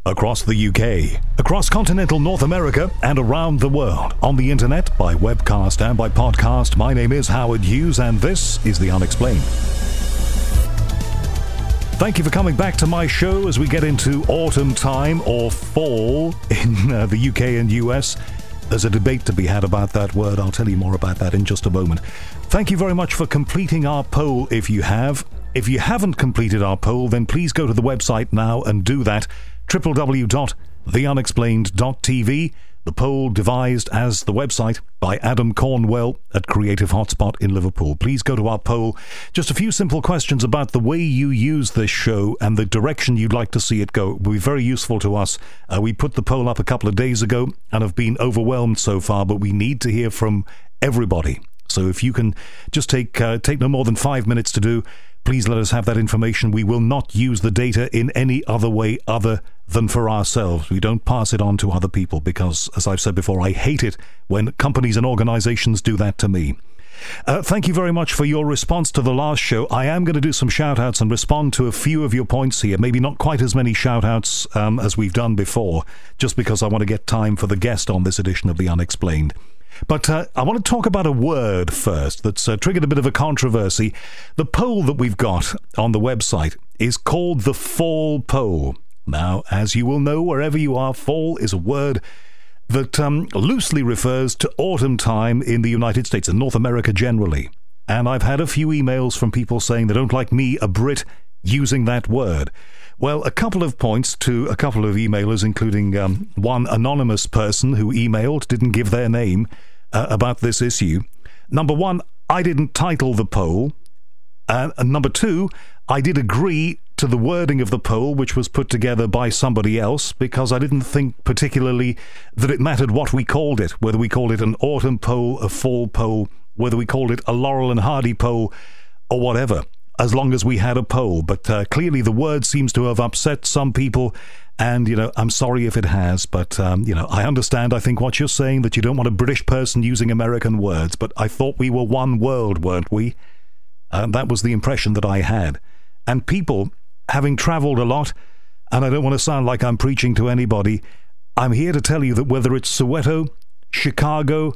Across the UK, across continental North America, and around the world. On the internet, by webcast and by podcast, my name is Howard Hughes, and this is The Unexplained. Thank you for coming back to my show as we get into autumn time, or fall, in the UK and US. There's a debate to be had about that word. I'll tell you more about that in just a moment. Thank you very much for completing our poll if you have. If you haven't completed our poll, then please go to the website now and do that. www.theunexplained.tv. The poll devised as the website by Adam Cornwell at Creative Hotspot in Liverpool. Please go to our poll. Just a few simple questions about the way you use this show and the direction you'd like to see it go. It will be very useful to us. We put the poll up a couple of days ago and have been overwhelmed so far, but we need to hear from everybody. So if you can just take no more than 5 minutes to do, please let us have that information. We will not use the data in any other way other than for ourselves. We don't pass it on to other people because, as I've said before, I hate it when companies and organizations do that to me. Thank you very much for your response to the last show. I am going to do some shout-outs and respond to a few of your points here. Maybe not quite as many shout-outs as we've done before, just because I want to get time for the guest on this edition of The Unexplained. But I want to talk about a word first that's triggered a bit of a controversy. The poll that we've got on the website is called the Fall Poll. Now, as you will know, wherever you are, fall is a word that loosely refers to autumn time in the United States and North America generally. And I've had a few emails from people saying they don't like me, a Brit, using that word. Well, a couple of points to a couple of emailers, including one anonymous person who emailed, didn't give their name, about this issue. Number one, I didn't title the poll. And number two, I did agree to the wording of the poll, which was put together by somebody else, because I didn't think particularly that it mattered what we called it, whether we called it an autumn poll, a fall poll, whether we called it a Laurel and Hardy poll, or whatever, as long as we had a poll. But clearly the word seems to have upset some people, and, I'm sorry if it has, but, I understand, I think, what you're saying, that you don't want a British person using American words, but I thought we were one world, weren't we? That was the impression that I had. And people, having travelled a lot, and I don't want to sound like I'm preaching to anybody, I'm here to tell you that whether it's Soweto, Chicago,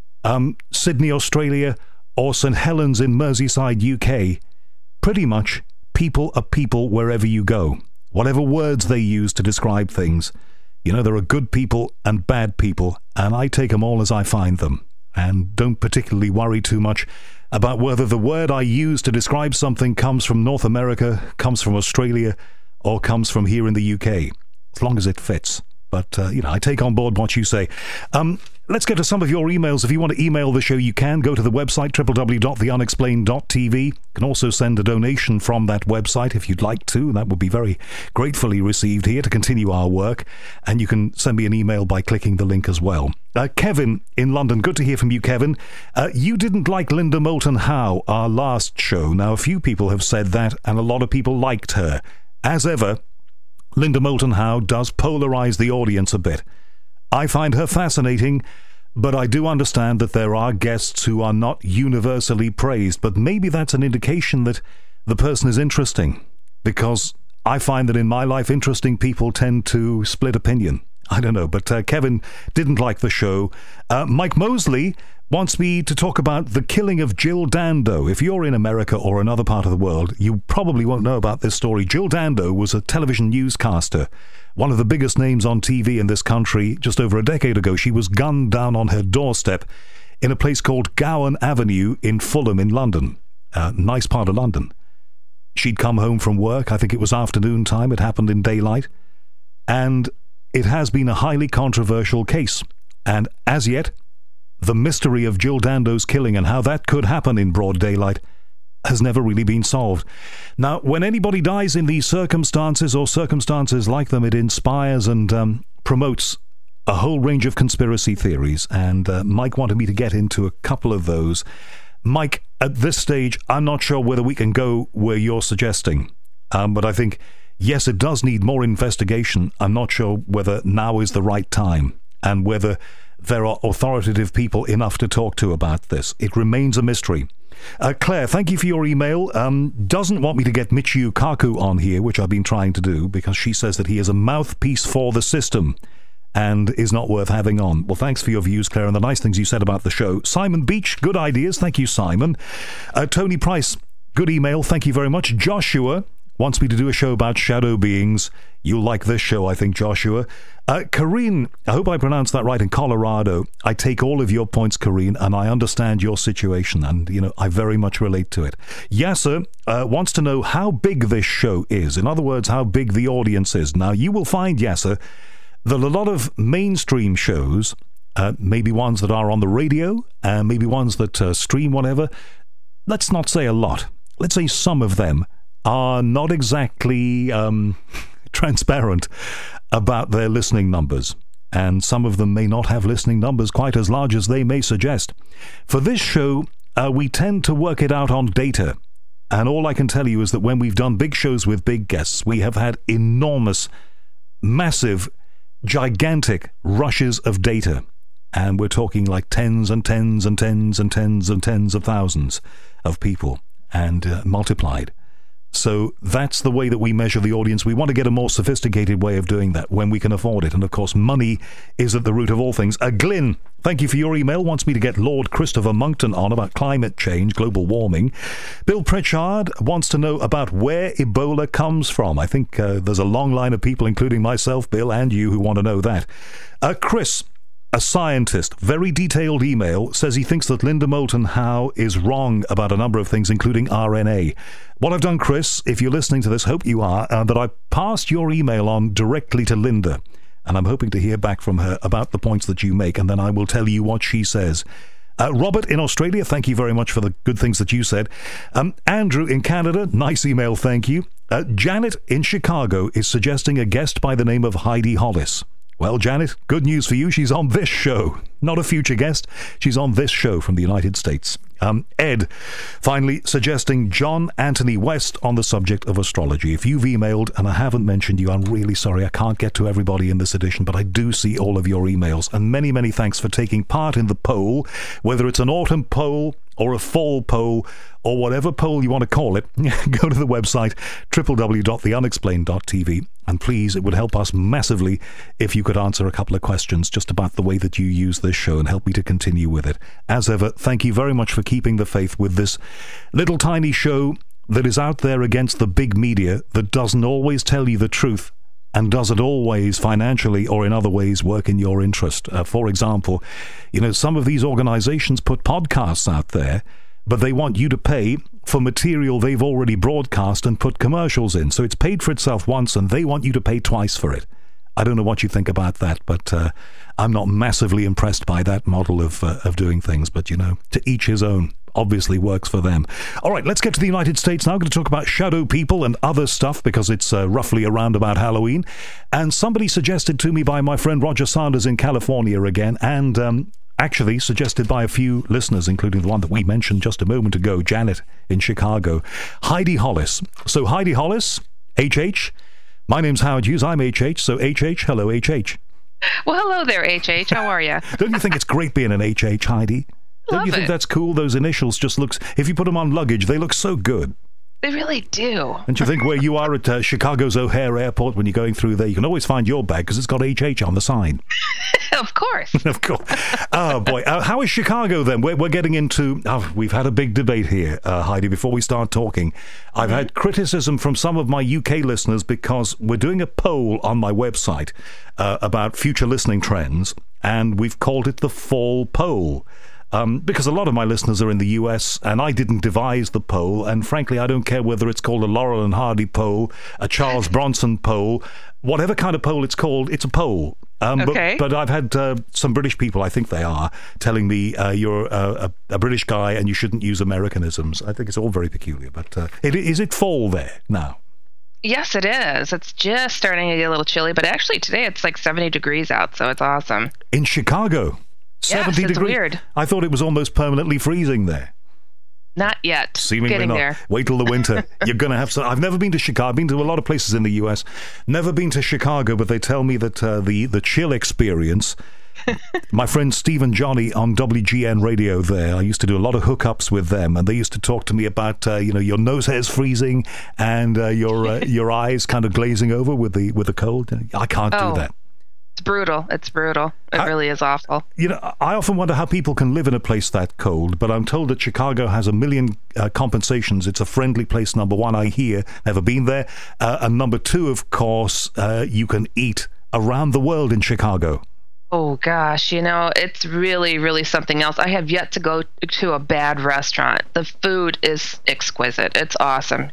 Sydney, Australia, or St Helens in Merseyside, UK, pretty much people are people wherever you go. Whatever words they use to describe things. There are good people and bad people, and I take them all as I find them, and don't particularly worry too much about whether the word I use to describe something comes from North America, comes from Australia, or comes from here in the UK, as long as it fits. But, I take on board what you say. Let's get to some of your emails. If you want to email the show, you can. Go to the website, www.theunexplained.tv. You can also send a donation from that website if you'd like to. That would be very gratefully received here to continue our work. And you can send me an email by clicking the link as well. Kevin in London, good to hear from you, Kevin. You didn't like Linda Moulton Howe, our last show. Now, a few people have said that, and a lot of people liked her. As ever, Linda Moulton Howe does polarize the audience a bit. I find her fascinating, but I do understand that there are guests who are not universally praised, but maybe that's an indication that the person is interesting, because I find that in my life, interesting people tend to split opinion. I don't know, but Kevin didn't like the show. Mike Mosley wants me to talk about the killing of Jill Dando. If you're in America or another part of the world, you probably won't know about this story. Jill Dando was a television newscaster, one of the biggest names on TV in this country. Just over a decade ago, she was gunned down on her doorstep in a place called Gowan Avenue in Fulham in London. Nice part of London. She'd come home from work. I think it was afternoon time. It happened in daylight. And it has been a highly controversial case. And as yet, the mystery of Jill Dando's killing and how that could happen in broad daylight has never really been solved. Now, when anybody dies in these circumstances or circumstances like them, it inspires and promotes a whole range of conspiracy theories, and Mike wanted me to get into a couple of those. Mike, at this stage, I'm not sure whether we can go where you're suggesting, but I think, yes, it does need more investigation. I'm not sure whether now is the right time, and whether there are authoritative people enough to talk to about this. It remains a mystery. Claire, thank you for your email. Doesn't want me to get Michio Kaku on here, which I've been trying to do, because she says that he is a mouthpiece for the system and is not worth having on. Well, thanks for your views, Claire, and the nice things you said about the show. Simon Beach, good ideas. Thank you, Simon. Tony Price, good email. Thank you very much. Joshua wants me to do a show about shadow beings. You'll like this show, I think, Joshua. Karine, I hope I pronounced that right, in Colorado. I take all of your points, Karine, and I understand your situation, and, I very much relate to it. Yasser wants to know how big this show is. In other words, how big the audience is. Now, you will find, Yasser, that a lot of mainstream shows, maybe ones that are on the radio, maybe ones that stream whatever, let's not say a lot. Let's say some of them are not exactly transparent about their listening numbers. And some of them may not have listening numbers quite as large as they may suggest. For this show, we tend to work it out on data. And all I can tell you is that when we've done big shows with big guests, we have had enormous, massive, gigantic rushes of data, and we're talking like tens and tens and tens and tens and tens of thousands of people, and multiplied. So that's the way that we measure the audience. We want to get a more sophisticated way of doing that when we can afford it, and of course money is at the root of all things. Glyn, thank you for your email. Wants me to get Lord Christopher Monckton on about climate change, global warming. Bill Pritchard wants to know about where Ebola comes from. I think there's a long line of people, including myself, Bill, and you, who want to know that. Chris, a scientist, very detailed email, says he thinks that Linda Moulton Howe is wrong about a number of things, including RNA. What I've done, Chris, if you're listening to this, hope you are, that I passed your email on directly to Linda, and I'm hoping to hear back from her about the points that you make, and then I will tell you what she says. Robert in Australia, thank you very much for the good things that you said. Andrew in Canada, nice email, thank you. Janet in Chicago is suggesting a guest by the name of Heidi Hollis. Well, Janet, good news for you. She's on this show. Not a future guest. She's on this show from the United States. Ed, finally, suggesting John Anthony West on the subject of astrology. If you've emailed and I haven't mentioned you, I'm really sorry. I can't get to everybody in this edition, but I do see all of your emails. And many, many thanks for taking part in the poll, whether it's an autumn poll or a fall poll, or whatever poll you want to call it. Go to the website, www.theunexplained.tv, and please, it would help us massively if you could answer a couple of questions just about the way that you use this show and help me to continue with it. As ever, thank you very much for keeping the faith with this little tiny show that is out there against the big media that doesn't always tell you the truth and doesn't always financially or in other ways work in your interest. For example, some of these organizations put podcasts out there, but they want you to pay for material they've already broadcast and put commercials in. So it's paid for itself once, and they want you to pay twice for it. I don't know what you think about that, but I'm not massively impressed by that model of doing things. But, to each his own. Obviously works for them. All right, let's get to the United States now. I'm going to talk about shadow people and other stuff because it's roughly around about Halloween. And somebody suggested to me by my friend Roger Sanders in California again, and actually suggested by a few listeners, including the one that we mentioned just a moment ago, Janet in Chicago, Heidi Hollis. So Heidi Hollis, HH. My name's Howard Hughes. I'm HH. So HH, hello HH. Well, hello there, HH. How are you? Don't you think it's great being an HH, Heidi? Don't you think that's cool? Those initials just looks, if you put them on luggage, they look so good. They really do. Don't you think where you are at Chicago's O'Hare Airport, when you're going through there, you can always find your bag because it's got HH on the sign. Of course. Of course. Oh, boy. How is Chicago then? We're getting into... we've had a big debate here, Heidi, before we start talking. I've had criticism from some of my UK listeners because we're doing a poll on my website about future listening trends, and we've called it the Fall Poll. Because a lot of my listeners are in the US, and I didn't devise the poll, and frankly, I don't care whether it's called a Laurel and Hardy poll, a Charles Bronson poll, whatever kind of poll it's called, it's a poll. Okay. But I've had some British people, I think they are, telling me you're a British guy and you shouldn't use Americanisms. I think it's all very peculiar, but is it fall there now? Yes, it is. It's just starting to get a little chilly, but actually today it's like 70 degrees out, so it's awesome. In Chicago? 70 yes, it's degrees. Weird. I thought it was almost permanently freezing there. Not yet. Seemingly Getting not. there. Wait till the winter. You're going to have some. I've never been to Chicago. I've been to a lot of places in the US. Never been to Chicago, but they tell me that the chill experience My friend Steve and Johnny on WGN radio there, I used to do a lot of hookups with them, and they used to talk to me about, your nose hairs freezing and your eyes kind of glazing over with the cold. I can't do that. It's brutal. It really is awful. I often wonder how people can live in a place that cold, but I'm told that Chicago has a million compensations. It's a friendly place, number one, I hear. Never been there. And number two, of course, you can eat around the world in Chicago. Oh, gosh. It's really, really something else. I have yet to go to a bad restaurant. The food is exquisite. It's awesome.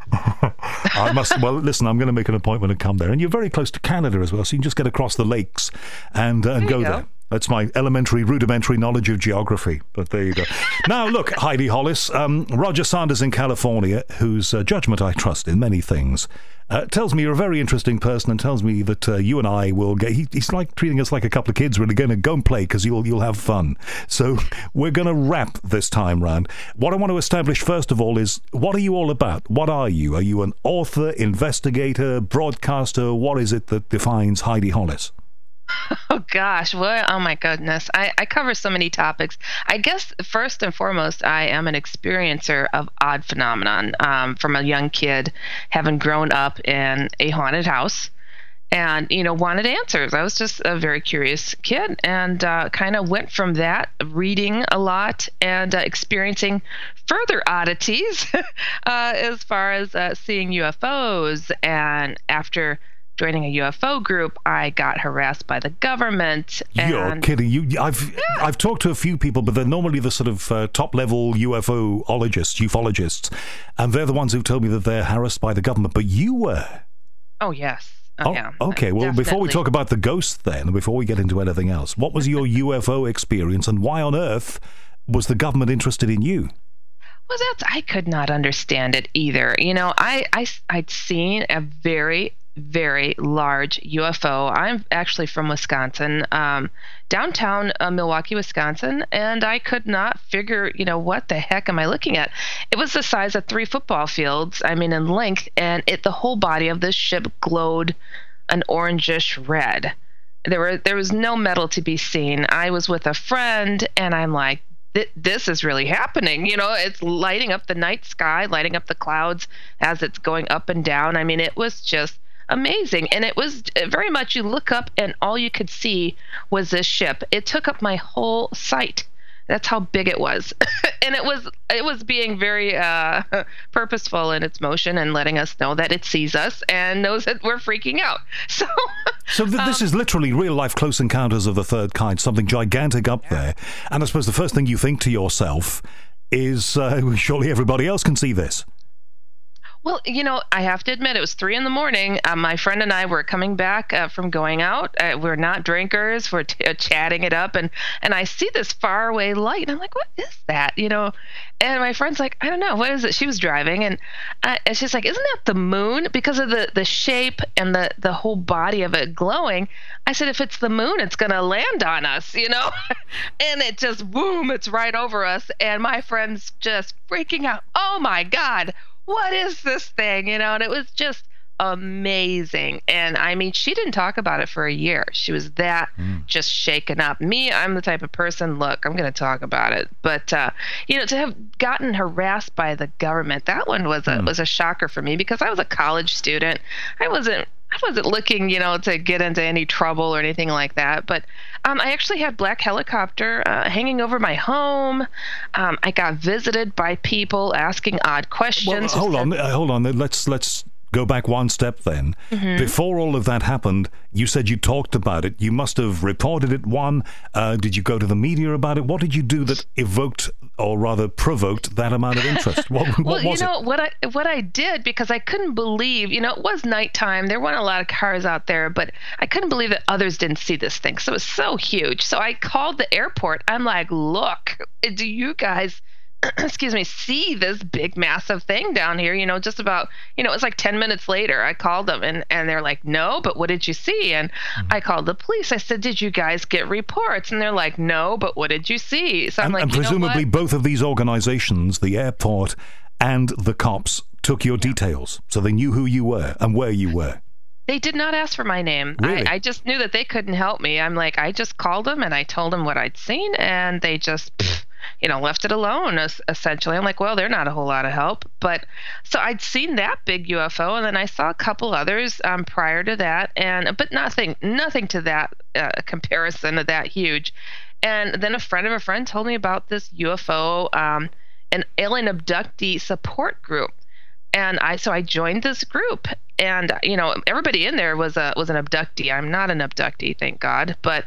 Well, listen, I'm going to make an appointment and come there. And you're very close to Canada as well, so you can just get across the lakes and go there. That's my rudimentary knowledge of geography. But there you go. Now, look, Heidi Hollis, Roger Sanders in California, whose judgment I trust in many things, tells me you're a very interesting person and tells me that you and I will get... He's like treating us like a couple of kids. We're going to go and play because you'll have fun. So we're going to wrap this time round. What I want to establish, first of all, is what are you all about? What are you? Are you an author, investigator, broadcaster? What is it that defines Heidi Hollis? Oh, gosh. Well, oh, my goodness. I cover so many topics. I guess first and foremost, I am an experiencer of odd phenomenon from a young kid, having grown up in a haunted house and, wanted answers. I was just a very curious kid and kind of went from that, reading a lot and experiencing further oddities as far as seeing UFOs. And after joining a UFO group, I got harassed by the government. You're kidding. I've talked to a few people, but they're normally the sort of top-level ufologists, and they're the ones who told me that they're harassed by the government. But you were. Oh, yes. Yeah. Okay, well, definitely. Before we talk about the ghosts then, before we get into anything else, what was your UFO experience, and why on earth was the government interested in you? Well, I could not understand it either. I'd seen a very large UFO. I'm actually from Wisconsin, downtown Milwaukee, Wisconsin, and I could not figure, what the heck am I looking at? It was the size of 3 football fields, in length, and the whole body of this ship glowed an orangish red. There was no metal to be seen. I was with a friend, and I'm like, this is really happening. It's lighting up the night sky, lighting up the clouds as it's going up and down. It was just amazing. And it was very much, you look up and all you could see was this ship. It took up my whole sight. That's how big it was. And it was being very purposeful in its motion and letting us know that it sees us and knows that we're freaking out. So this is literally real life close encounters of the third kind, something gigantic up there. And I suppose the first thing you think to yourself is, surely everybody else can see this. Well, I have to admit, it was 3 a.m. My friend and I were coming back from going out. We're not drinkers. We're chatting it up. And I see this faraway light. And I'm like, what is that? And my friend's like, I don't know. What is it? She was driving. And she's like, isn't that the moon? Because of the shape and the whole body of it glowing. I said, if it's the moon, it's going to land on us, And it just, boom, it's right over us. And my friend's just freaking out. Oh, my God. What is this thing? And it was just amazing. And she didn't talk about it for a year. She was just shaken up. Me, I'm the type of person, look, I'm going to talk about it. But, to have gotten harassed by the government, that one was a shocker for me because I was a college student. I wasn't looking, to get into any trouble or anything like that. But I actually had black helicopter hanging over my home. I got visited by people asking odd questions. Well, hold on. Let's go back one step then. Mm-hmm. Before all of that happened, you said you talked about it. You must have reported it, did you go to the media about it? What did you do that evoked, or rather provoked, that amount of interest? What was it? What I did, because I couldn't believe, it was nighttime. There weren't a lot of cars out there, but I couldn't believe that others didn't see this thing. So it was so huge. So I called the airport. I'm like, look, do you guys see this big, massive thing down here, just about, it was like 10 minutes later, I called them and they're like, no, but what did you see? And I called the police. I said, did you guys get reports? And they're like, no, but what did you see? So I'm like, and presumably both of these organizations, the airport and the cops, took your details. So they knew who you were and where you were. They did not ask for my name. Really? I just knew that they couldn't help me. I'm like, I just called them and I told them what I'd seen, and they just, left it alone, essentially. I'm like, well, they're not a whole lot of help. But so I'd seen that big UFO, and then I saw a couple others prior to that, but nothing to that comparison to that huge. And then a friend of a friend told me about this UFO, an alien abductee support group. And I joined this group, and everybody in there was an abductee. I'm not an abductee, thank God. But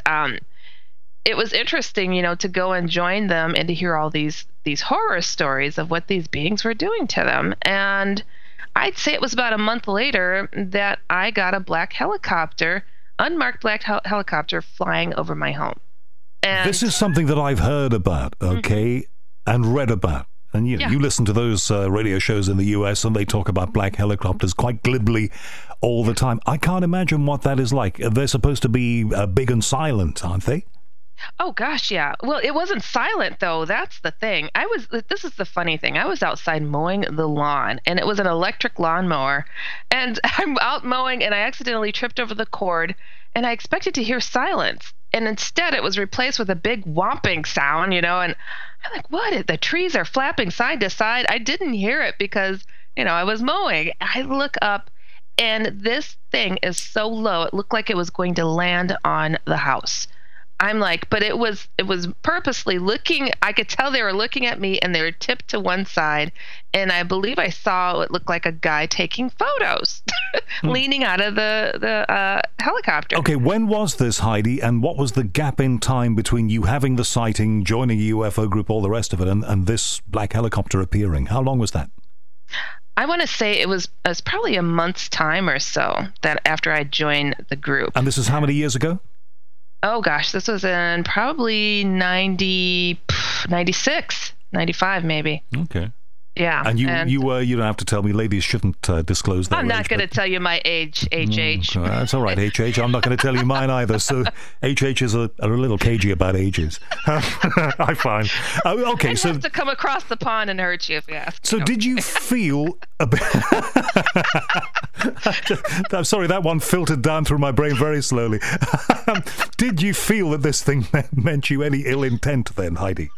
it was interesting, to go and join them and to hear all these horror stories of what these beings were doing to them. And I'd say it was about a month later that I got a black helicopter, unmarked black helicopter, flying over my home. And this is something that I've heard about, okay, and read about. And you listen to those radio shows in the US, and they talk about black helicopters quite glibly all the time. I can't imagine what that is like. They're supposed to be big and silent, aren't they? Oh gosh, yeah. Well, it wasn't silent though. That's the thing. This is the funny thing. I was outside mowing the lawn, and it was an electric lawnmower, and I'm out mowing, and I accidentally tripped over the cord, and I expected to hear silence. And instead, it was replaced with a big whomping sound, and I'm like, what? The trees are flapping side to side. I didn't hear it because, I was mowing. I look up, and this thing is so low, it looked like it was going to land on the house. I'm like, but it was purposely looking. I could tell they were looking at me, and they were tipped to one side. And I believe I saw what looked like a guy taking photos, leaning out of the helicopter. Okay, when was this, Heidi? And what was the gap in time between you having the sighting, joining a UFO group, all the rest of it, and this black helicopter appearing? How long was that? I want to say it was probably a month's time or so that after I joined the group. And this is how many years ago? Oh, gosh, this was in probably 96, 95 maybe. Okay. Yeah. And you don't have to tell me. Ladies shouldn't disclose their age. I'm not going to tell you my age, HH. That's all right, HH. I'm not going to tell you mine either. So HH is a little cagey about ages. I find. Okay, I'd have to come across the pond and hurt you if you ask me. So did you feel a bit... I'm sorry, that one filtered down through my brain very slowly. Did you feel that this thing meant you any ill intent then, Heidi?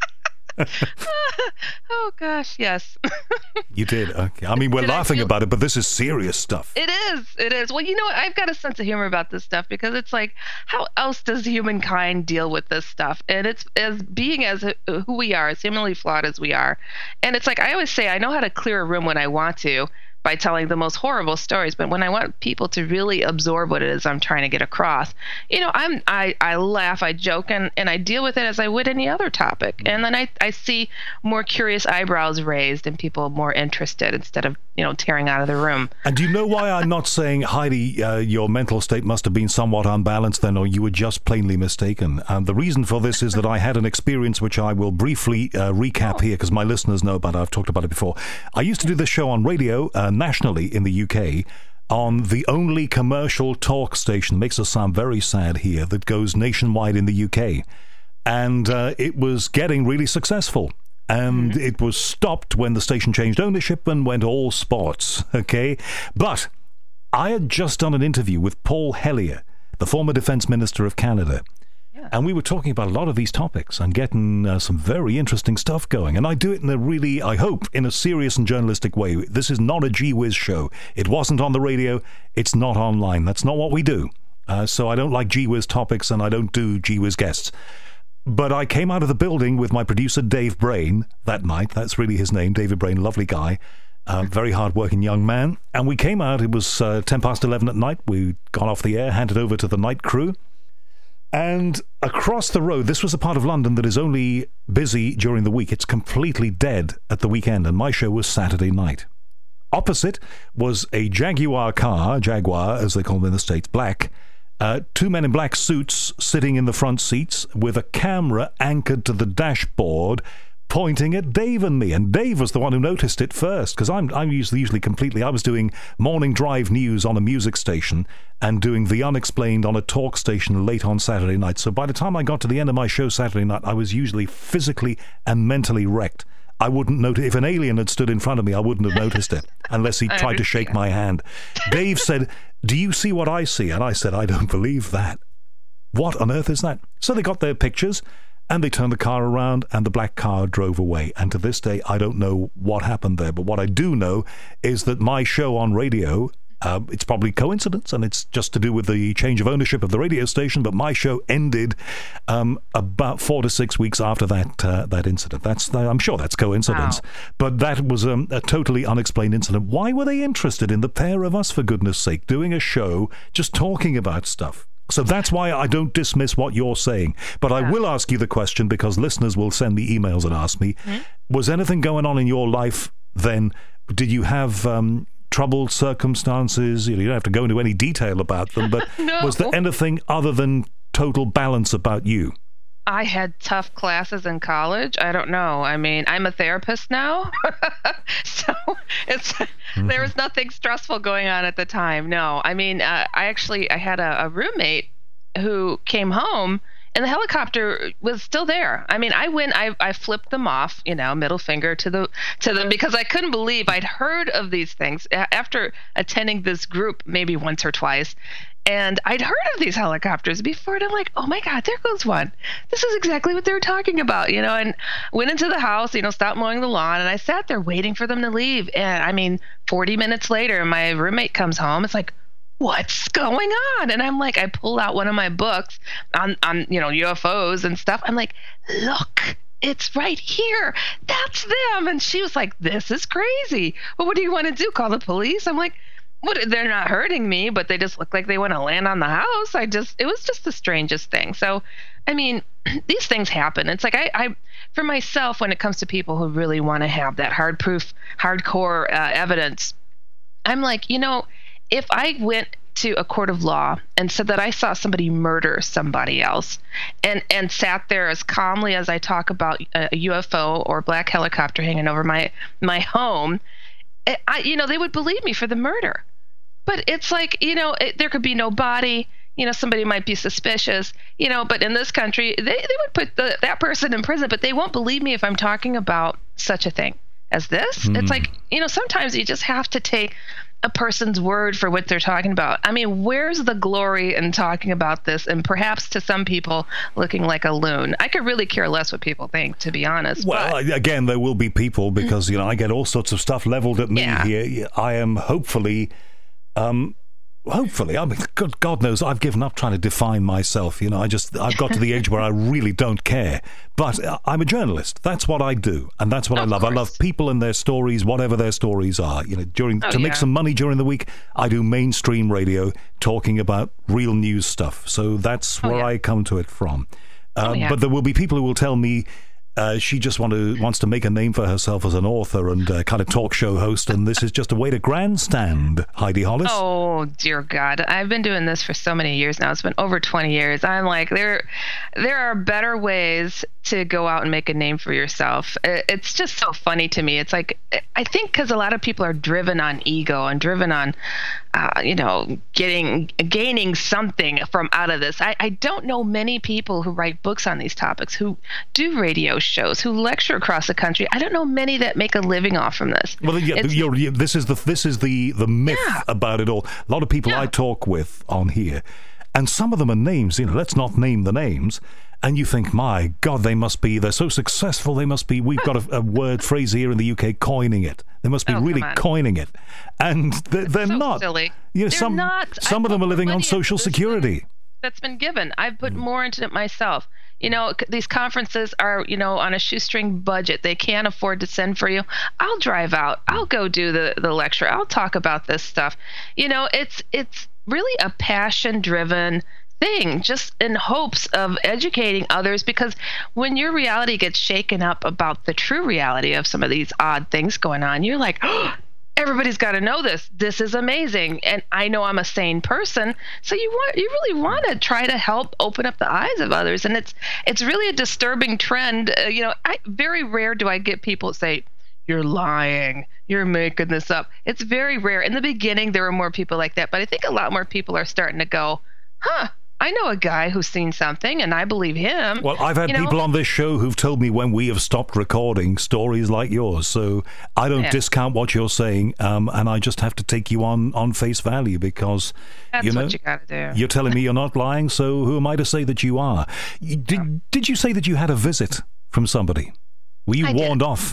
Oh gosh, yes. You did. Okay. I mean, we're laughing about it, but this is serious stuff. It is. Well, I've got a sense of humor about this stuff because it's like, how else does humankind deal with this stuff? And it's as who we are, as humanly flawed as we are. And it's like, I always say, I know how to clear a room when I want to by telling the most horrible stories, but when I want people to really absorb what it is I'm trying to get across, I laugh, I joke, and I deal with it as I would any other topic. And then I see more curious eyebrows raised and people more interested instead of, tearing out of the room. And do you know why I'm not saying, Heidi, your mental state must have been somewhat unbalanced then, or you were just plainly mistaken? And the reason for this is that I had an experience which I will briefly recap here, because my listeners know about it. I've talked about it before. I used to do this show on radio nationally in the UK on the only commercial talk station, makes us sound very sad here, that goes nationwide in the UK. And it was getting really successful. And it was stopped when the station changed ownership and went all sports, okay? But I had just done an interview with Paul Hellyer, the former Defence Minister of Canada. Yeah. And we were talking about a lot of these topics and getting some very interesting stuff going. And I do it in a really, I hope, in a serious and journalistic way. This is not a Gee Whiz show. It wasn't on the radio. It's not online. That's not what we do. So I don't like Gee Whiz topics, and I don't do Gee Whiz guests. But I came out of the building with my producer, Dave Brain, that night. That's really his name, David Brain, lovely guy. Very hard-working young man. And we came out, it was 10 past 11 at night. We got off the air, handed over to the night crew. And across the road, this was a part of London that is only busy during the week. It's completely dead at the weekend, and my show was Saturday night. Opposite was a Jaguar car, Jaguar, as they call them in the States, black. Two men in black suits sitting in the front seats with a camera anchored to the dashboard pointing at Dave and me. And Dave was the one who noticed it first, because I'm usually completely... I was doing morning drive news on a music station and doing The Unexplained on a talk station late on Saturday night. So by the time I got to the end of my show Saturday night, I was usually physically and mentally wrecked. I wouldn't notice. If an alien had stood in front of me, I wouldn't have noticed it unless he tried to shake my hand. Dave said, Do you see what I see? And I said, I don't believe that. What on earth is that? So they got their pictures and they turned the car around and the black car drove away. And to this day, I don't know what happened there. But what I do know is that my show on radio, it's probably coincidence and it's just to do with the change of ownership of the radio station, but my show ended about 4 to 6 weeks after that incident. I'm sure that's coincidence. Wow. But that was a totally unexplained incident. Why were they interested in the pair of us, for goodness sake, doing a show just talking about stuff? So that's why I don't dismiss what you're saying. But I will ask you the question, because listeners will send me emails and ask me, was anything going on in your life then? Did you have troubled circumstances? You don't have to go into any detail about them, but No. was there anything other than total balance about you? I had tough classes in college. I don't know. I mean, I'm a therapist now. So there was nothing stressful going on at the time. No, I mean, I had a roommate who came home and the helicopter was still there. I mean, I flipped them off, middle finger to them, because I couldn't believe I'd heard of these things after attending this group maybe once or twice. And I'd heard of these helicopters before, and I'm like, oh my God, there goes one. This is exactly what they were talking about, and went into the house, stopped mowing the lawn, and I sat there waiting for them to leave. And I mean, 40 minutes later, my roommate comes home. It's like, what's going on? And I'm like, I pull out one of my books on UFOs and stuff. I'm like, look, it's right here. That's them. And she was like, this is crazy. Well, what do you want to do? Call the police? I'm like, what? They're not hurting me, but they just look like they want to land on the house. It was just the strangest thing. So, I mean, these things happen. It's like I for myself, when it comes to people who really want to have that hardcore evidence, I'm like, if I went to a court of law and said that I saw somebody murder somebody else and sat there as calmly as I talk about a UFO or black helicopter hanging over my home, they would believe me for the murder. But it's like, there could be no body, somebody might be suspicious, but in this country, they would put that person in prison, but they won't believe me if I'm talking about such a thing as this. It's like, sometimes you just have to take a person's word for what they're talking about. I mean, where's the glory in talking about this and perhaps to some people looking like a loon? I could really care less what people think, to be honest. Well, again, there will be people, because, I get all sorts of stuff leveled at me here. I am hopefully, I mean, God knows, I've given up trying to define myself. I've got to the age where I really don't care. But I'm a journalist. That's what I do, and that's what I love. I love people and their stories, whatever their stories are. To make some money during the week, I do mainstream radio talking about real news stuff. So that's where I come to it from. But there will be people who will tell me, she just wants to make a name for herself as an author and kind of talk show host, and this is just a way to grandstand, Heidi Hollis. Oh, dear God. I've been doing this for so many years now. It's been over 20 years. I'm like, there are better ways to go out and make a name for yourself. It's just so funny to me. It's like, I think because a lot of people are driven on ego and driven on, gaining something from out of this. I don't know many people who write books on these topics, who do radio shows, who lecture across the country. I don't know many that make a living off from this. Well, this is the myth about it all. A lot of people I talk with on here, and some of them are names. Let's not name the names. And you think, my God, they're so successful. We've got a phrase here in the UK, coining it. They must be really coining it. And they're so not. Silly. Some of them are living on Social Security. That's been given. I've put more into it myself. These conferences are, on a shoestring budget. They can't afford to send for you. I'll drive out. I'll go do the lecture. I'll talk about this stuff. It's really a passion-driven thing, just in hopes of educating others, because when your reality gets shaken up about the true reality of some of these odd things going on, you're like, oh, everybody's got to know this. This is amazing. And I know I'm a sane person. So you really want to try to help open up the eyes of others. And it's really a disturbing trend. Very rare do I get people say, you're lying, you're making this up. It's very rare. In the beginning, there were more people like that, but I think a lot more people are starting to go, huh, I know a guy who's seen something, and I believe him. Well, I've had people on this show who've told me when we have stopped recording stories like yours, so I don't discount what you're saying, and I just have to take you on face value because, that's what you got to do. You're telling me you're not lying, so who am I to say that you are? Did you say that you had a visit from somebody? Were you warned off?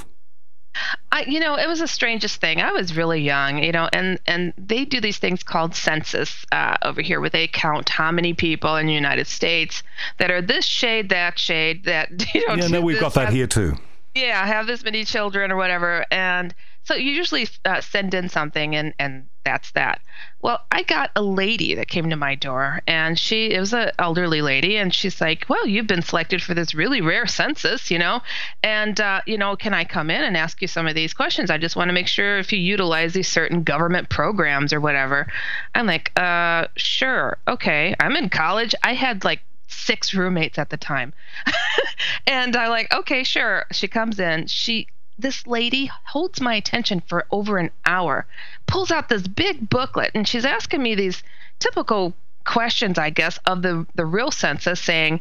It was the strangest thing. I was really young, and they do these things called census over here, where they count how many people in the United States that are this shade, that shade, that, we've got that here too. Yeah, have this many children or whatever. And so you usually send in something, and that's that. Well, I got a lady that came to my door, and it was an elderly lady, and she's like, well, you've been selected for this really rare census, and, can I come in and ask you some of these questions? I just want to make sure if you utilize these certain government programs or whatever. I'm like, sure. Okay. I'm in college. I had like 6 roommates at the time. And I'm like, okay, sure. She comes in. This lady holds my attention for over an hour, pulls out this big booklet, and she's asking me these typical questions, I guess, of the real census, saying,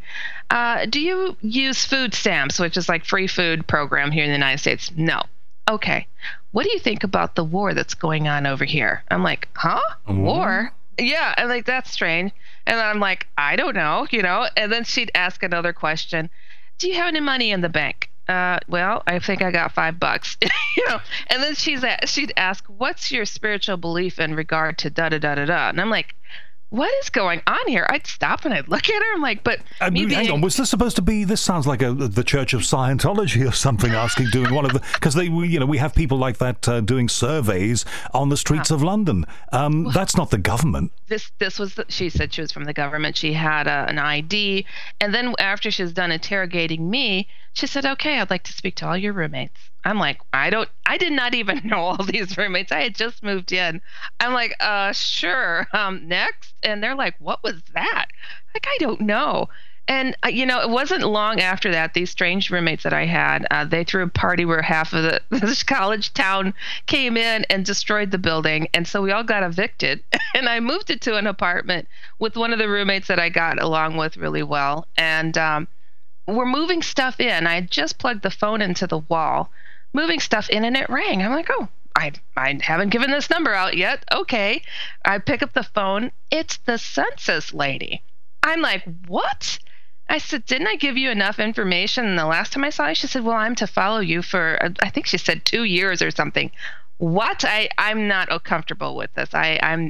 do you use food stamps, which is like free food program here in the United States? No. Okay. What do you think about the war that's going on over here? I'm like, huh? War? Yeah. I'm like, that's strange. And then I'm like, I don't know, and then she'd ask another question. Do you have any money in the bank? Well, I think I got $5, and then she'd ask, what's your spiritual belief in regard to da da da da da? And I'm like, what is going on here? I'd stop and I'd look at her. I'm like, but hang on, was this supposed to be? This sounds like the Church of Scientology or something, doing one of the, because we have people like that doing surveys on the streets of London. That's not the government. This was she said she was from the government. She had an ID, and then after she was done interrogating me, she said, okay, I'd like to speak to all your roommates. I'm like, I did not even know all these roommates. I had just moved in. I'm like, sure. Next. And they're like, what was that? Like, I don't know. And, it wasn't long after that, these strange roommates that I had, they threw a party where half of this college town came in and destroyed the building. And so we all got evicted. And I moved it to an apartment with one of the roommates that I got along with really well. And we're moving stuff in. I had just plugged the phone into the wall, moving stuff in, and it rang. I'm like, oh, I haven't given this number out yet. Okay. I pick up the phone. It's the census lady. I'm like, what? I said, didn't I give you enough information the last time I saw you? She said, well, I'm to follow you for, I think she said 2 years or something. What? I'm not comfortable with this. I'm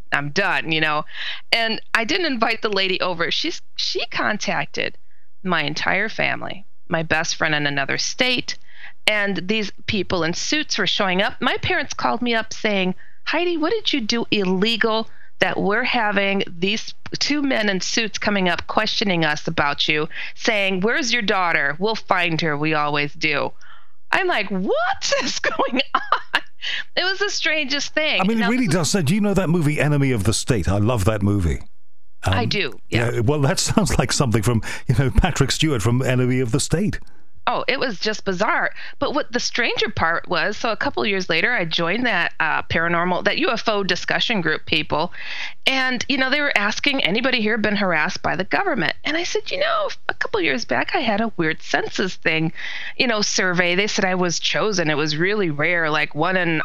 done, And I didn't invite the lady over. She contacted my entire family, my best friend in another state, and these people in suits were showing up. My parents called me up saying, Heidi, what did you do illegal that we're having these 2 men in suits coming up questioning us about you, saying, where's your daughter? We'll find her. We always do. I'm like, what is going on? It was the strangest thing. I mean, it really does. Do you know that movie, Enemy of the State? I love that movie. I do, yeah. Well, that sounds like something from, Patrick Stewart from Enemy of the State. Oh, it was just bizarre. But what the stranger part was, so a couple of years later, I joined that that UFO discussion group people. And, they were asking, anybody here been harassed by the government? And I said, a couple of years back, I had a weird census thing, survey. They said I was chosen. It was really rare, like 1 in,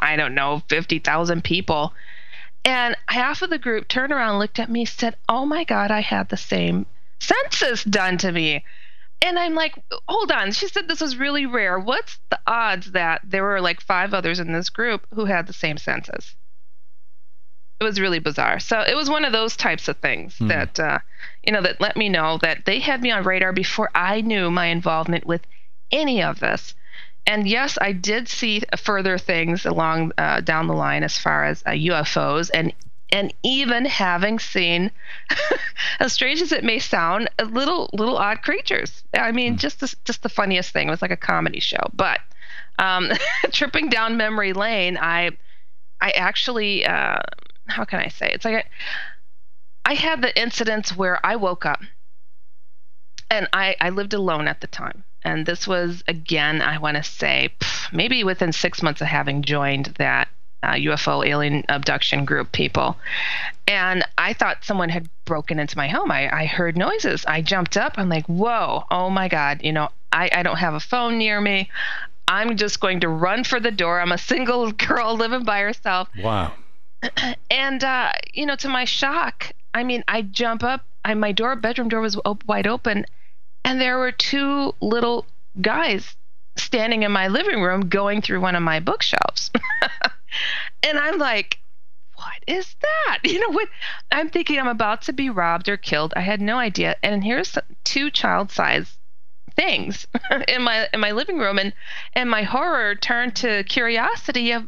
50,000 people. And half of the group turned around, looked at me, said, oh my God, I had the same census done to me. And I'm like, hold on. She said this was really rare. What's the odds that there were like 5 others in this group who had the same census? It was really bizarre. So it was one of those types of things that, that let me know that they had me on radar before I knew my involvement with any of this. And yes, I did see further things along down the line as far as UFOs and even having seen, as strange as it may sound, little odd creatures. I mean, just the funniest thing. It was like a comedy show. But tripping down memory lane, I actually, how can I say? It's like I had the incidents where I woke up, and I lived alone at the time. And this was, again, I want to say, maybe within 6 months of having joined that UFO alien abduction group people. And I thought someone had broken into my home. I heard noises. I jumped up. I'm like, whoa, oh my God. I don't have a phone near me. I'm just going to run for the door. I'm a single girl living by herself. Wow. And, to my shock, I jump up. My bedroom door was wide open. And there were two little guys standing in my living room going through one of my bookshelves. And I'm like, what is that? What? I'm thinking I'm about to be robbed or killed. I had no idea. And here's two child-sized things in my living room, and my horror turned to curiosity of,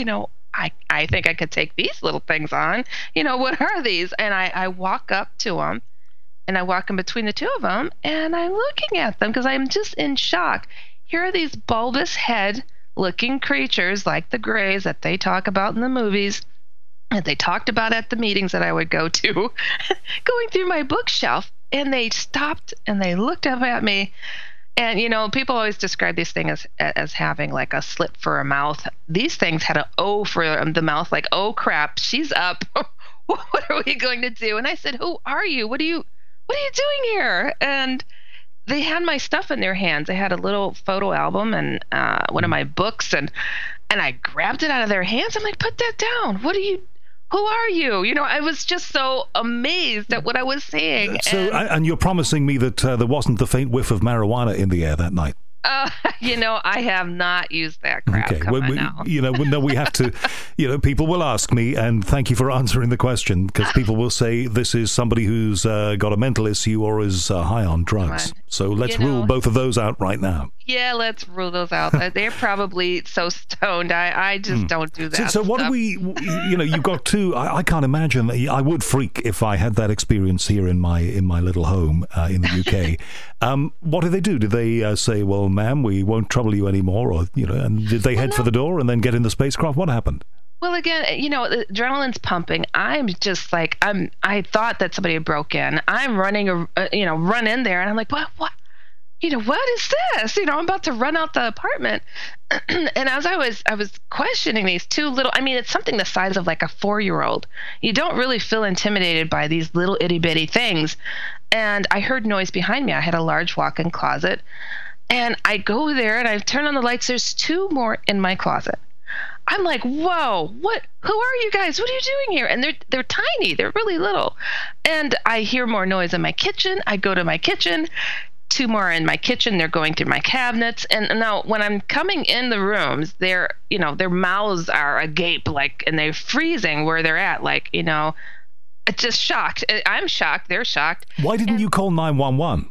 I think I could take these little things on. What are these? And I walk up to them, and I walk in between the two of them, and I'm looking at them because I'm just in shock. Here are these bulbous head-looking creatures like the Greys that they talk about in the movies, that they talked about at the meetings that I would go to, going through my bookshelf. And they stopped and they looked up at me. And, people always describe these things as having like a slit for a mouth. These things had an O for the mouth, like, oh, crap, she's up. What are we going to do? And I said, who are you? What are you doing here? And they had my stuff in their hands. They had a little photo album and one of my books. And I grabbed it out of their hands. I'm like, put that down. Who are you? I was just so amazed at what I was seeing. So, and you're promising me that there wasn't the faint whiff of marijuana in the air that night? I have not used that crap. Okay, no, we have to, people will ask me, and thank you for answering the question, because people will say this is somebody who's got a mental issue or is high on drugs. So let's rule both of those out right now. Yeah, let's rule those out. They're probably so stoned. I just don't do that. So what do we, you've got two, I can't imagine, I would freak if I had that experience here in my little home in the UK. What do they do? Do they say, well, ma'am, we won't trouble you anymore? Or, and did they head for the door and then get in the spacecraft? What happened? Well, again, the adrenaline's pumping. I'm just like, I thought that somebody had broke in. I'm running, run in there, and I'm like, what? What is this? I'm about to run out the apartment. And as I was questioning these two little, it's something the size of like a 4-year-old. You don't really feel intimidated by these little itty bitty things. And I heard noise behind me. I had a large walk-in closet. And I go there and I turn on the lights. There's two more in my closet. I'm like, whoa, who are you guys? What are you doing here? And they're tiny. They're really little. And I hear more noise in my kitchen. I go to my kitchen. Two more in my kitchen. They're going through my cabinets. And now when I'm coming in the rooms, their mouths are agape, and they're freezing where they're at. It's just shocked. I'm shocked. They're shocked. Why didn't you call 911?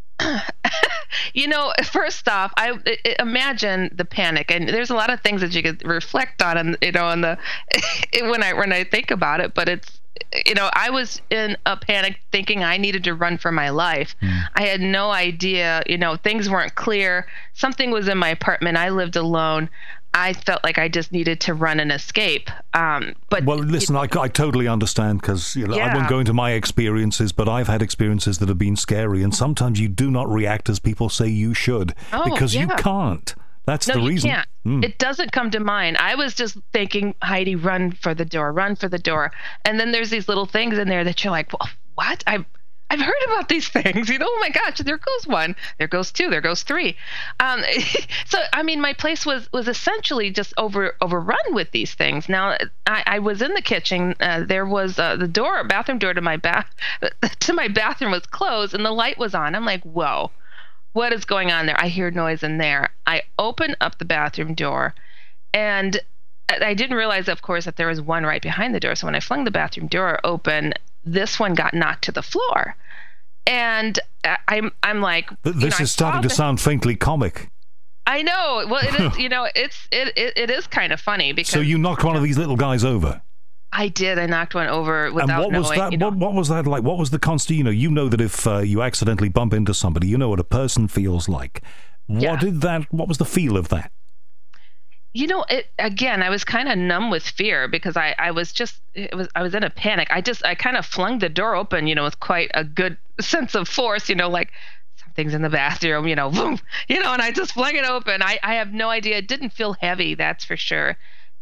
First off, I imagine the panic, and there's a lot of things that you could reflect on, and when I think about it. But it's, I was in a panic, thinking I needed to run for my life. I had no idea. Things weren't clear. Something was in my apartment. I lived alone. I felt like I just needed to run and escape. But listen, I totally understand, because I won't go into my experiences, but I've had experiences that have been scary, and sometimes you do not react as people say you should, because you can't. That's the reason. You can't. It doesn't come to mind. I was just thinking, Heidi, run for the door, run for the door. And then there's these little things in there that you're like, well, what? I've heard about these things. Oh my gosh, there goes one, there goes two, there goes three. So my place was essentially just overrun with these things. Now I was in the kitchen. There was the bathroom door to my bathroom was closed, and the light was on. I'm like, whoa, what is going on there? I hear noise in there. I open up the bathroom door, and I didn't realize, of course, that there was one right behind the door. So when I flung the bathroom door open, this one got knocked to the floor. And I'm like, this is starting to sound faintly comic. I know. Well, it is. It is kind of funny, because. So you knocked one of these little guys over. I did. I knocked one over without knowing. And what was that? What was that like? What was the constant? You know that if you accidentally bump into somebody, you know what a person feels like. What was the feel of that? Again, I was kind of numb with fear, because I was in a panic. I kind of flung the door open, with quite a good sense of force, like something's in the bathroom, boom, and I just flung it open. I have no idea. It didn't feel heavy, that's for sure.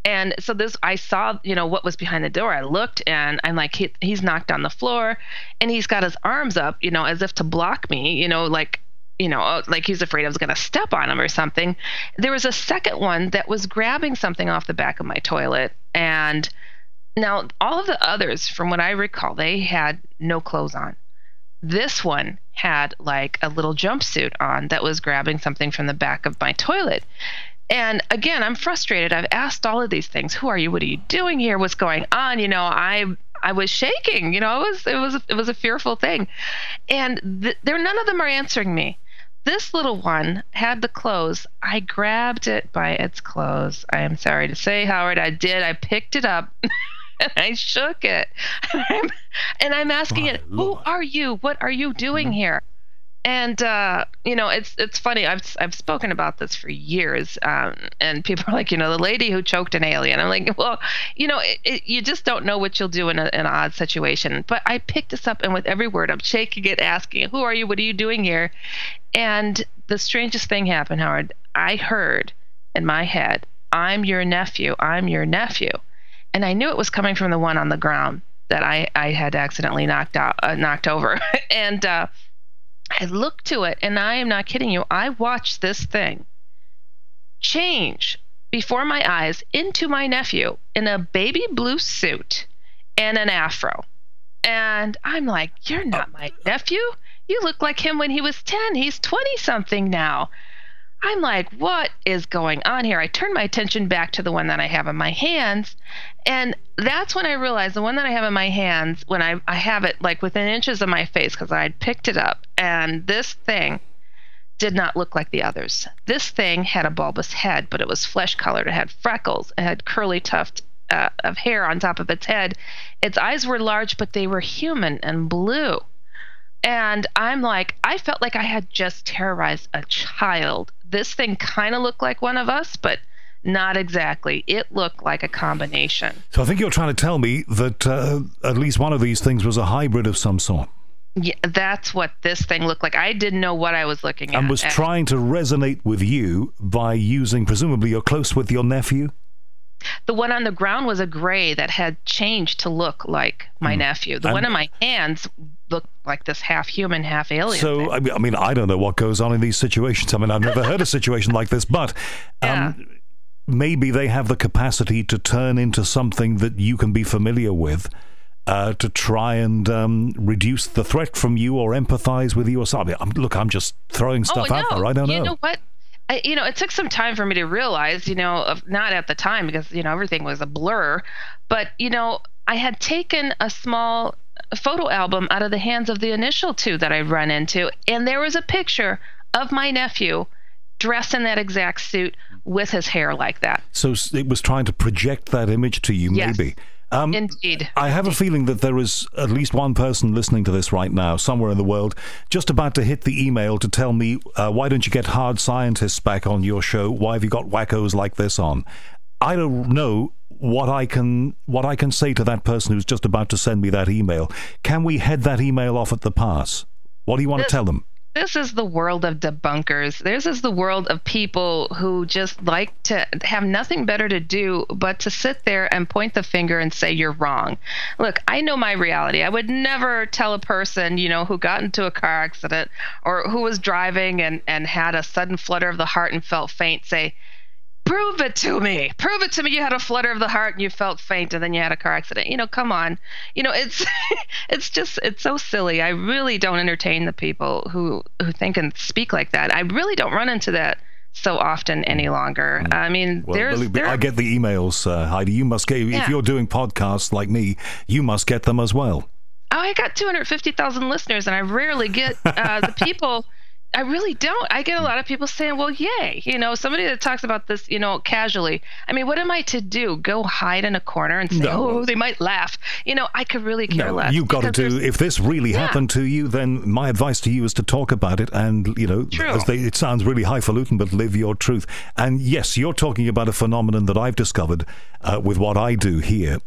And so I saw, what was behind the door. I looked and I'm like, he's knocked on the floor and he's got his arms up, as if to block me, like he's afraid I was going to step on him or something. There was a second one that was grabbing something off the back of my toilet. And now all of the others, from what I recall, they had no clothes on. This one had like a little jumpsuit on that was grabbing something from the back of my toilet. And again, I'm frustrated. I've asked all of these things. Who are you? What are you doing here? What's going on? I was shaking. It was a fearful thing. And none of them are answering me. This little one had the clothes. I grabbed it by its clothes. I am sorry to say, Howard, I did. I picked it up. And I shook it. And I'm asking it, who are you? What are you doing here? And, it's funny. I've spoken about this for years. And people are like, the lady who choked an alien. I'm like, well, you just don't know what you'll do in an odd situation. But I picked this up, and with every word, I'm shaking it, asking, who are you? What are you doing here? And the strangest thing happened, Howard. I heard in my head, I'm your nephew. I'm your nephew. And I knew it was coming from the one on the ground that I had accidentally knocked over. And I looked to it, and I am not kidding you. I watched this thing change before my eyes into my nephew in a baby blue suit and an afro. And I'm like, you're not my nephew. You look like him when he was 10. He's 20-something now. I'm like, what is going on here? I turned my attention back to the one that I have in my hands. And that's when I realized the one that I have in my hands, when I have it like within inches of my face, because I had picked it up, and this thing did not look like the others. This thing had a bulbous head, but it was flesh colored. It had freckles. It had curly tuft of hair on top of its head. Its eyes were large, but they were human and blue. And I'm like, I felt like I had just terrorized a child. This thing kind of looked like one of us, but not exactly. It looked like a combination. So I think you're trying to tell me that at least one of these things was a hybrid of some sort. Yeah, that's what this thing looked like. I didn't know what I was looking at. And was trying to resonate with you by using, presumably you're close with your nephew? The one on the ground was a gray that had changed to look like my nephew. The one in my hands looked like this half human, half alien So, thing. I mean, I don't know what goes on in these situations. I mean, I've never heard a situation like this, but maybe they have the capacity to turn into something that you can be familiar with to try and reduce the threat from you or empathize with you or something. Look, I'm just throwing stuff out there. I don't know. You know what? It took some time for me to realize, not at the time because, everything was a blur, but, I had taken a small photo album out of the hands of the initial two that I'd run into, and there was a picture of my nephew dressed in that exact suit with his hair like that. So it was trying to project that image to you, yes. maybe. Indeed. I have a feeling that there is at least one person listening to this right now, somewhere in the world, just about to hit the email to tell me, why don't you get hard scientists back on your show? Why have you got wackos like this on? I don't know what I can say to that person who's just about to send me that email. Can we head that email off at the pass? What do you want to tell them? This is the world of debunkers. This is the world of people who just like to have nothing better to do but to sit there and point the finger and say you're wrong. Look, I know my reality. I would never tell a person, who got into a car accident or who was driving and had a sudden flutter of the heart and felt faint, say, prove it to me. Prove it to me you had a flutter of the heart and you felt faint and then you had a car accident. Come on. It's it's so silly. I really don't entertain the people who think and speak like that. I really don't run into that so often any longer. I mean, I get the emails, Heidi. You must get, if you're doing podcasts like me, you must get them as well. Oh, I got 250,000 listeners and I rarely get the people. I really don't. I get a lot of people saying, well, yay. Somebody that talks about this, casually. I mean, what am I to do? Go hide in a corner and say, they might laugh. I could really care less. You've got to do, if this really happened to you, then my advice to you is to talk about it and, it sounds really highfalutin, but live your truth. And yes, you're talking about a phenomenon that I've discovered with what I do here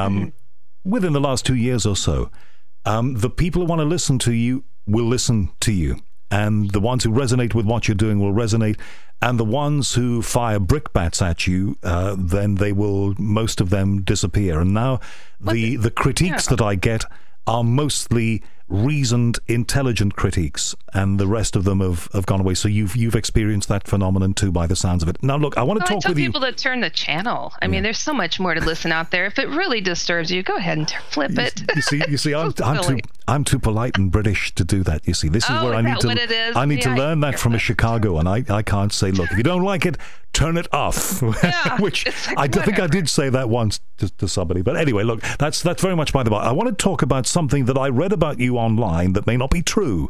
within the last 2 years or so. The people who want to listen to you will listen to you. and the ones who resonate with what you're doing will resonate, and the ones who fire brickbats at you, then they will, most of them, disappear. And now the critiques that I get are mostly reasoned, intelligent critiques, and the rest of them have gone away. So you've experienced that phenomenon too, by the sounds of it. Now, look, I want to talk with you. I tell people to turn the channel. I mean, there's so much more to listen out there. If it really disturbs you, go ahead and flip it. You see, I'm too polite and British to do that. You see, this is where I need to learn that from a Chicago, and I can't say, look, if you don't like it, turn it off. Yeah, which I think I did say that once to somebody. But anyway, look, that's very much by the by. I want to talk about something that I read about you online that may not be true.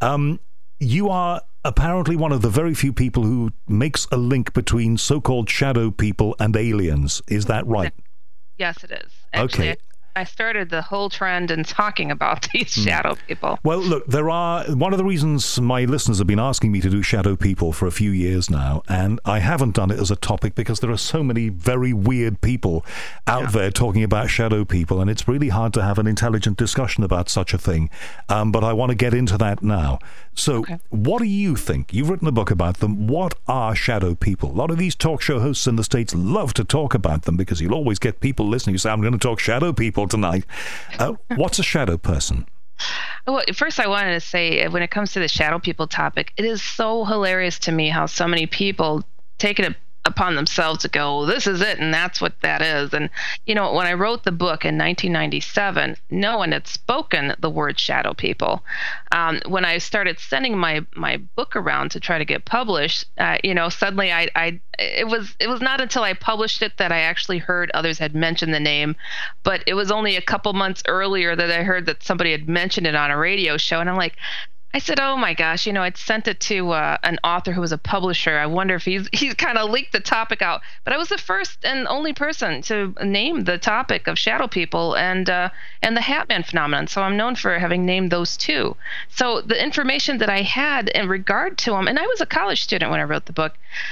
You are apparently one of the very few people who makes a link between so-called shadow people and aliens. Is that right? Yes, it is. Actually, okay. I started the whole trend in talking about these shadow people. Well, look, one of the reasons my listeners have been asking me to do shadow people for a few years now, and I haven't done it as a topic because there are so many very weird people out there talking about shadow people, and it's really hard to have an intelligent discussion about such a thing. But I want to get into that now. So what do you think? You've written a book about them. What are shadow people? A lot of these talk show hosts in the States love to talk about them because you'll always get people listening who say, I'm going to talk shadow people tonight. What's a shadow person? Well, first I wanted to say, when it comes to the shadow people topic, it is so hilarious to me how so many people take it upon themselves to go, this is it, and that's what that is. And, when I wrote the book in 1997, no one had spoken the word shadow people. When I started sending my book around to try to get published, suddenly it was not until I published it that I actually heard others had mentioned the name, but it was only a couple months earlier that I heard that somebody had mentioned it on a radio show, and I'm like, I said, oh my gosh, I'd sent it to an author who was a publisher. I wonder if he's kind of leaked the topic out. But I was the first and only person to name the topic of shadow people and the Hatman phenomenon. So I'm known for having named those two. So the information that I had in regard to them, and I was a college student when I wrote the book,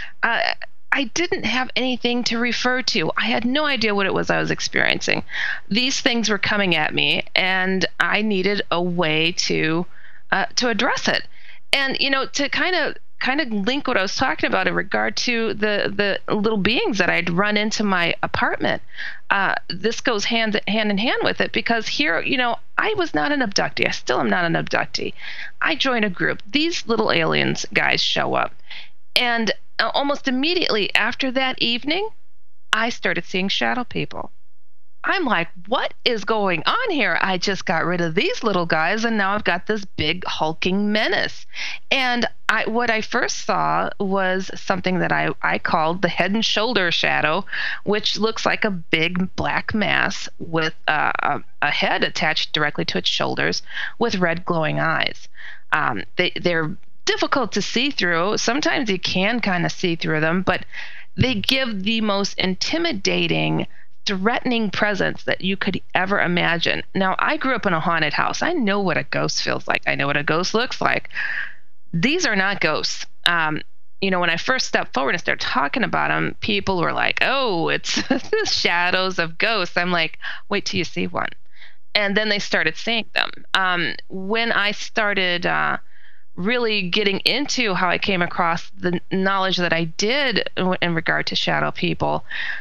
I didn't have anything to refer to. I had no idea what it was I was experiencing. These things were coming at me, and I needed a way to address it. And, to kind of link what I was talking about in regard to the little beings that I'd run into my apartment, this goes hand in hand with it, because here, I was not an abductee. I still am not an abductee. I joined a group. These little aliens guys show up. And almost immediately after that evening, I started seeing shadow people. I'm like, what is going on here? I just got rid of these little guys, and now I've got this big hulking menace. And what I first saw was something that I called the head and shoulder shadow, which looks like a big black mass with a head attached directly to its shoulders with red glowing eyes. They're difficult to see through. Sometimes you can kind of see through them, but they give the most intimidating, threatening presence that you could ever imagine. Now, I grew up in a haunted house. I know what a ghost feels like. I know what a ghost looks like. These are not ghosts. When I first stepped forward and started talking about them, people were like, oh, it's the shadows of ghosts. I'm like, wait till you see one. And then they started seeing them. When I started really getting into how I came across the knowledge that I did in regard to shadow people,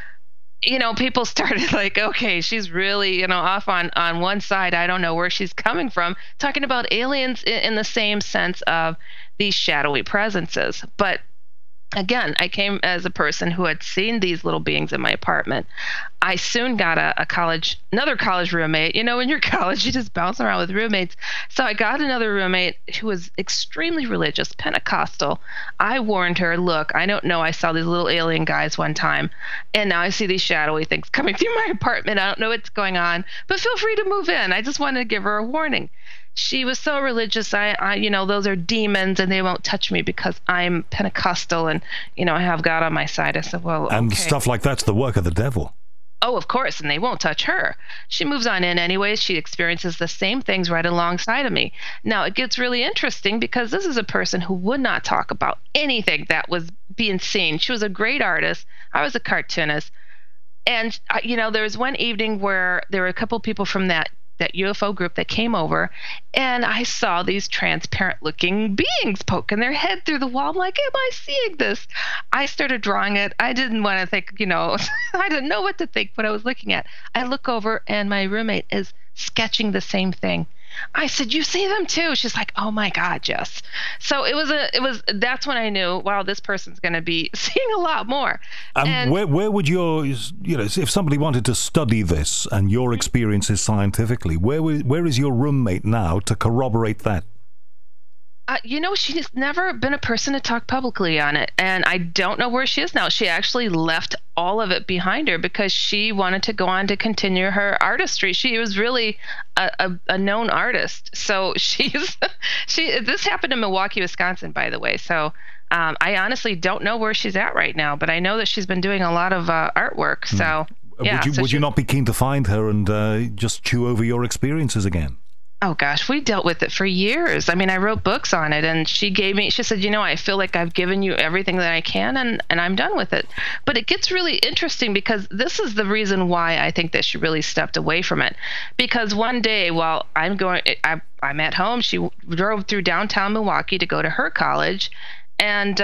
people started like, okay, she's really, off on one side. I don't know where she's coming from, talking about aliens in the same sense of these shadowy presences. But again, I came as a person who had seen these little beings in my apartment. I soon got another college roommate. In your college, you just bounce around with roommates. So I got another roommate who was extremely religious, Pentecostal. I warned her, look, I don't know. I saw these little alien guys one time, and now I see these shadowy things coming through my apartment. I don't know what's going on, but feel free to move in. I just wanted to give her a warning. She was so religious. I those are demons and they won't touch me because I'm Pentecostal and, I have God on my side. I said, well, okay. And stuff like that's the work of the devil. Oh, of course. And they won't touch her. She moves on in anyways. She experiences the same things right alongside of me. Now, it gets really interesting because this is a person who would not talk about anything that was being seen. She was a great artist. I was a cartoonist. And, there was one evening where there were a couple people from that that UFO group that came over, and I saw these transparent looking beings poking their head through the wall. I'm like, am I seeing this? I started drawing it. I didn't want to think, I didn't know what to think when I was looking at. I look over and my roommate is sketching the same thing. I said, you see them too? She's like, oh my God, Jess. So that's when I knew, wow, this person's going to be seeing a lot more. And where would if somebody wanted to study this and your experiences scientifically, where is your roommate now to corroborate that? She's never been a person to talk publicly on it, and I don't know where she is now. She actually left all of it behind her because she wanted to go on to continue her artistry. She was really a known artist. So this happened in Milwaukee, Wisconsin, by the way. So I honestly don't know where she's at right now, but I know that she's been doing a lot of artwork. So yeah. Would you not be keen to find her and just chew over your experiences again? Oh gosh, we dealt with it for years. I mean, I wrote books on it, and she said, I feel like I've given you everything that I can, and I'm done with it. But it gets really interesting because this is the reason why I think that she really stepped away from it. Because one day while I'm at home, she drove through downtown Milwaukee to go to her college, and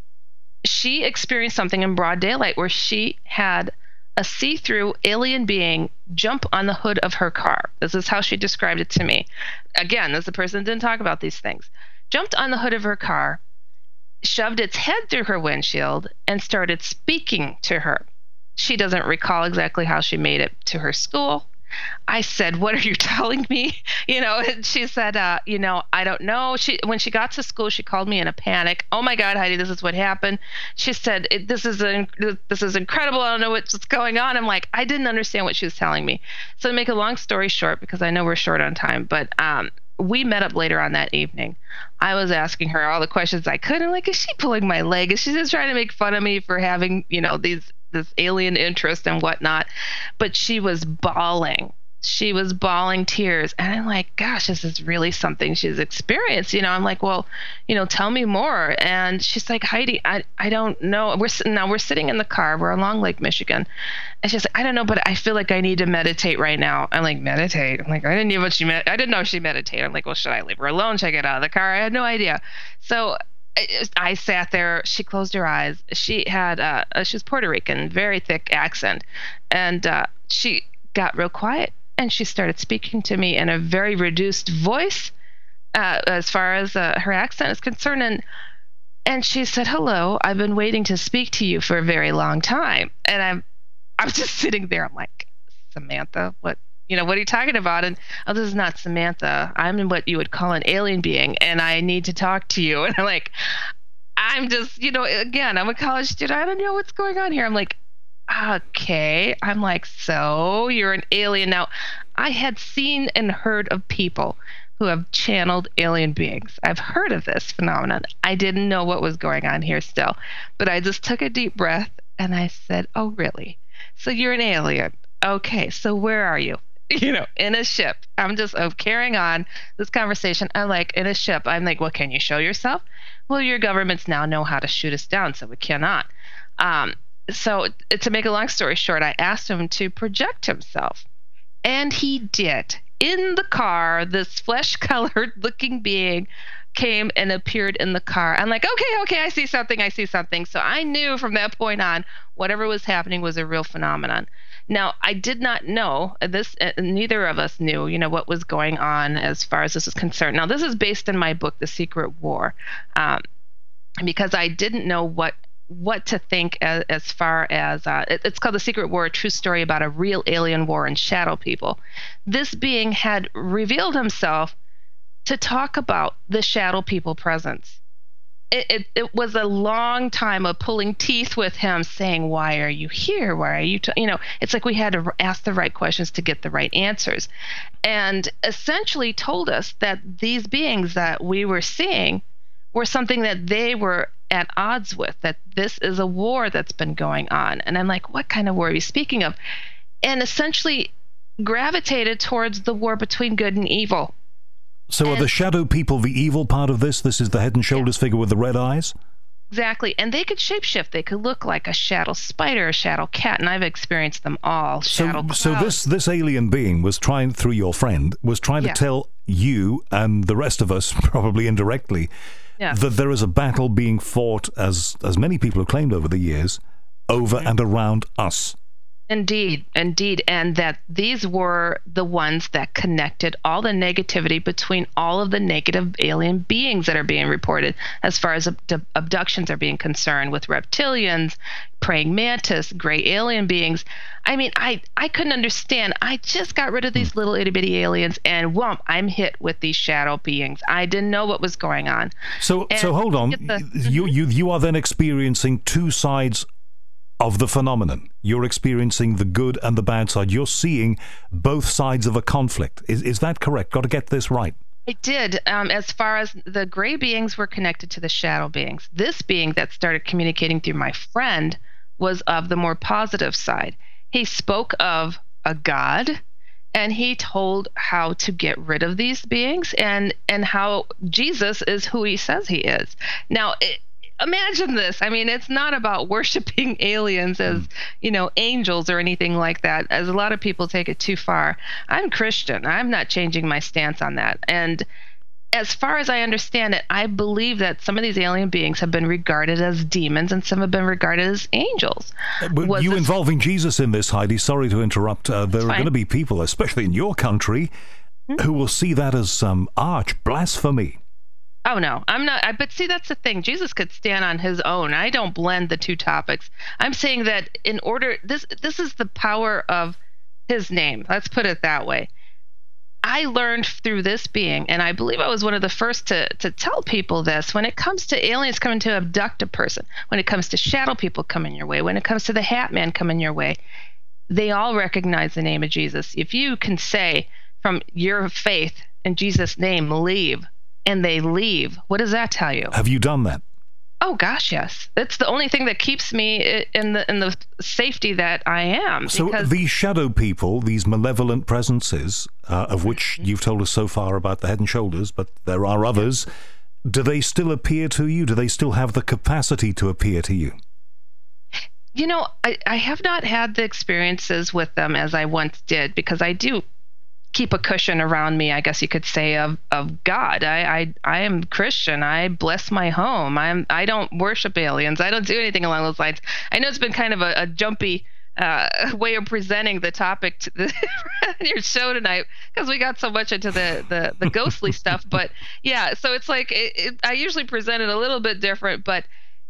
she experienced something in broad daylight where she had a see-through alien being jump on the hood of her car. This is how she described it to me. Again, this is a person that didn't talk about these things. Jumped on the hood of her car, shoved its head through her windshield, and started speaking to her. She doesn't recall exactly how she made it to her school. I said, what are you telling me? And she said, I don't know. When she got to school, she called me in a panic. Oh my God, Heidi, this is what happened. She said, this is incredible. I don't know what's going on. I'm like, I didn't understand what she was telling me. So to make a long story short, because I know we're short on time, but we met up later on that evening. I was asking her all the questions I could. I'm like, is she pulling my leg? Is she just trying to make fun of me for having, this alien interest and whatnot? But she was bawling. She was bawling tears. And I'm like, gosh, this is really something she's experienced. I'm like, well, tell me more. And she's like, Heidi, I don't know. We're sitting in the car. We're along Lake Michigan. And she's like, I don't know, but I feel like I need to meditate right now. I'm like, meditate? I'm like, I didn't know she meditated. I'm like, well, should I leave her alone? Should I get out of the car? I had no idea. So I sat there. She closed her eyes. She had she was Puerto Rican, very thick accent, and she got real quiet and she started speaking to me in a very reduced voice, as far as her accent is concerned. And she said, "Hello, I've been waiting to speak to you for a very long time." And I'm just sitting there. I'm like, Samantha, what? What are you talking about? And, oh, this is not Samantha. I'm what you would call an alien being, and I need to talk to you. And I'm like, I'm just, again, I'm a college student. I don't know what's going on here. I'm like, okay. I'm like, so you're an alien. Now, I had seen and heard of people who have channeled alien beings. I've heard of this phenomenon. I didn't know what was going on here still, but I just took a deep breath and I said, oh, really? So you're an alien. Okay, so where are you? In a ship. I'm just carrying on this conversation. I'm like, in a ship. I'm like, well, can you show yourself? Well, your governments now know how to shoot us down, so we cannot. So to make a long story short, I asked him to project himself, and he did. In the car, this flesh-colored looking being came and appeared in the car. I'm like, okay, I see something. So I knew from that point on, whatever was happening was a real phenomenon. Now, I did not know this. Neither of us knew, what was going on as far as this is concerned. Now, this is based in my book, The Secret War, because I didn't know what to think as far as it's called The Secret War, a true story about a real alien war and shadow people. This being had revealed himself to talk about the shadow people presence. It was a long time of pulling teeth with him, saying, why are you here? Why are you, it's like we had to ask the right questions to get the right answers. And essentially told us that these beings that we were seeing were something that they were at odds with, that this is a war that's been going on. And I'm like, what kind of war are you speaking of? And essentially gravitated towards the war between good and evil. So are the shadow people the evil part of this? This is the head and shoulders figure with the red eyes? Exactly. And they could shapeshift. They could look like a shadow spider, a shadow cat, and I've experienced them all. Shadow So clouds. this alien being was trying, through your friend, was trying to Yeah. tell you and the rest of us, probably indirectly, Yeah. that there is a battle being fought, as many people have claimed over the years, over and around us. Indeed, indeed. And that these were the ones that connected all the negativity between all of the negative alien beings that are being reported as far as abductions are being concerned, with reptilians, praying mantis, gray alien beings. I mean, I couldn't understand. I just got rid of these little itty bitty aliens and whoomp, I'm hit with these shadow beings. I didn't know what was going on. So hold on. You are then experiencing two sides of the phenomenon. You're experiencing the good and the bad side. You're seeing both sides of a conflict. Is that correct? Got to get this right. I did. As far as the gray beings were connected to the shadow beings, this being that started communicating through my friend was of the more positive side. He spoke of a god, and he told how to get rid of these beings, and how Jesus is who he says he is. Now, imagine this. I mean, it's not about worshiping aliens as, angels or anything like that, as a lot of people take it too far. I'm Christian. I'm not changing my stance on that. And as far as I understand it, I believe that some of these alien beings have been regarded as demons and some have been regarded as angels. But you involving Jesus in this, Heidi, sorry to interrupt. There are going to be people, especially in your country, who will see that as arch blasphemy. Oh, no, I'm not. But see, that's the thing. Jesus could stand on his own. I don't blend the two topics. I'm saying that in order, this is the power of his name. Let's put it that way. I learned through this being, and I believe I was one of the first to tell people this, when it comes to aliens coming to abduct a person, when it comes to shadow people coming your way, when it comes to the Hat Man coming your way, they all recognize the name of Jesus. If you can say from your faith in Jesus' name, leave, and they leave, what does that tell you? Have you done that? Oh gosh, yes. That's the only thing that keeps me in the safety that I am. So these shadow people, these malevolent presences, of which you've told us so far about the Head and Shoulders, but there are others, do they still appear to you? Do they still have the capacity to appear to you? I have not had the experiences with them as I once did, because I do keep a cushion around me, I guess you could say, of God. I am Christian. I bless my home. I don't worship aliens. I don't do anything along those lines. I know it's been kind of a jumpy way of presenting the topic to your show tonight, because we got so much into the ghostly stuff. But yeah, so it's like I usually present it a little bit different. But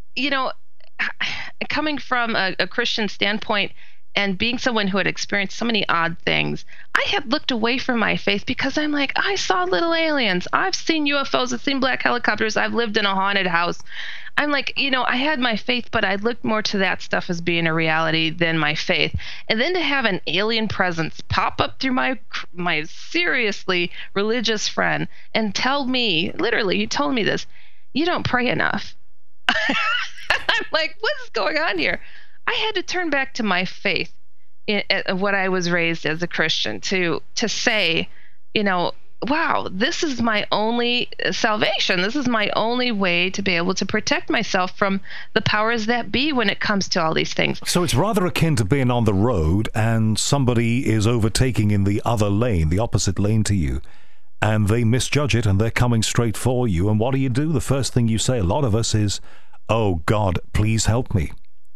coming from a Christian standpoint, and being someone who had experienced so many odd things, I had looked away from my faith because I'm like, I saw little aliens. I've seen UFOs. I've seen black helicopters. I've lived in a haunted house. I'm like, I had my faith, but I looked more to that stuff as being a reality than my faith. And then to have an alien presence pop up through my seriously religious friend and tell me, literally, he told me this, you don't pray enough. I'm like, what is going on here? I had to turn back to my faith in what I was raised as a Christian to say, wow, this is my only salvation. This is my only way to be able to protect myself from the powers that be when it comes to all these things. So it's rather akin to being on the road and somebody is overtaking in the other lane, the opposite lane to you, and they misjudge it and they're coming straight for you. And what do? The first thing you say, a lot of us, is, oh, God, please help me.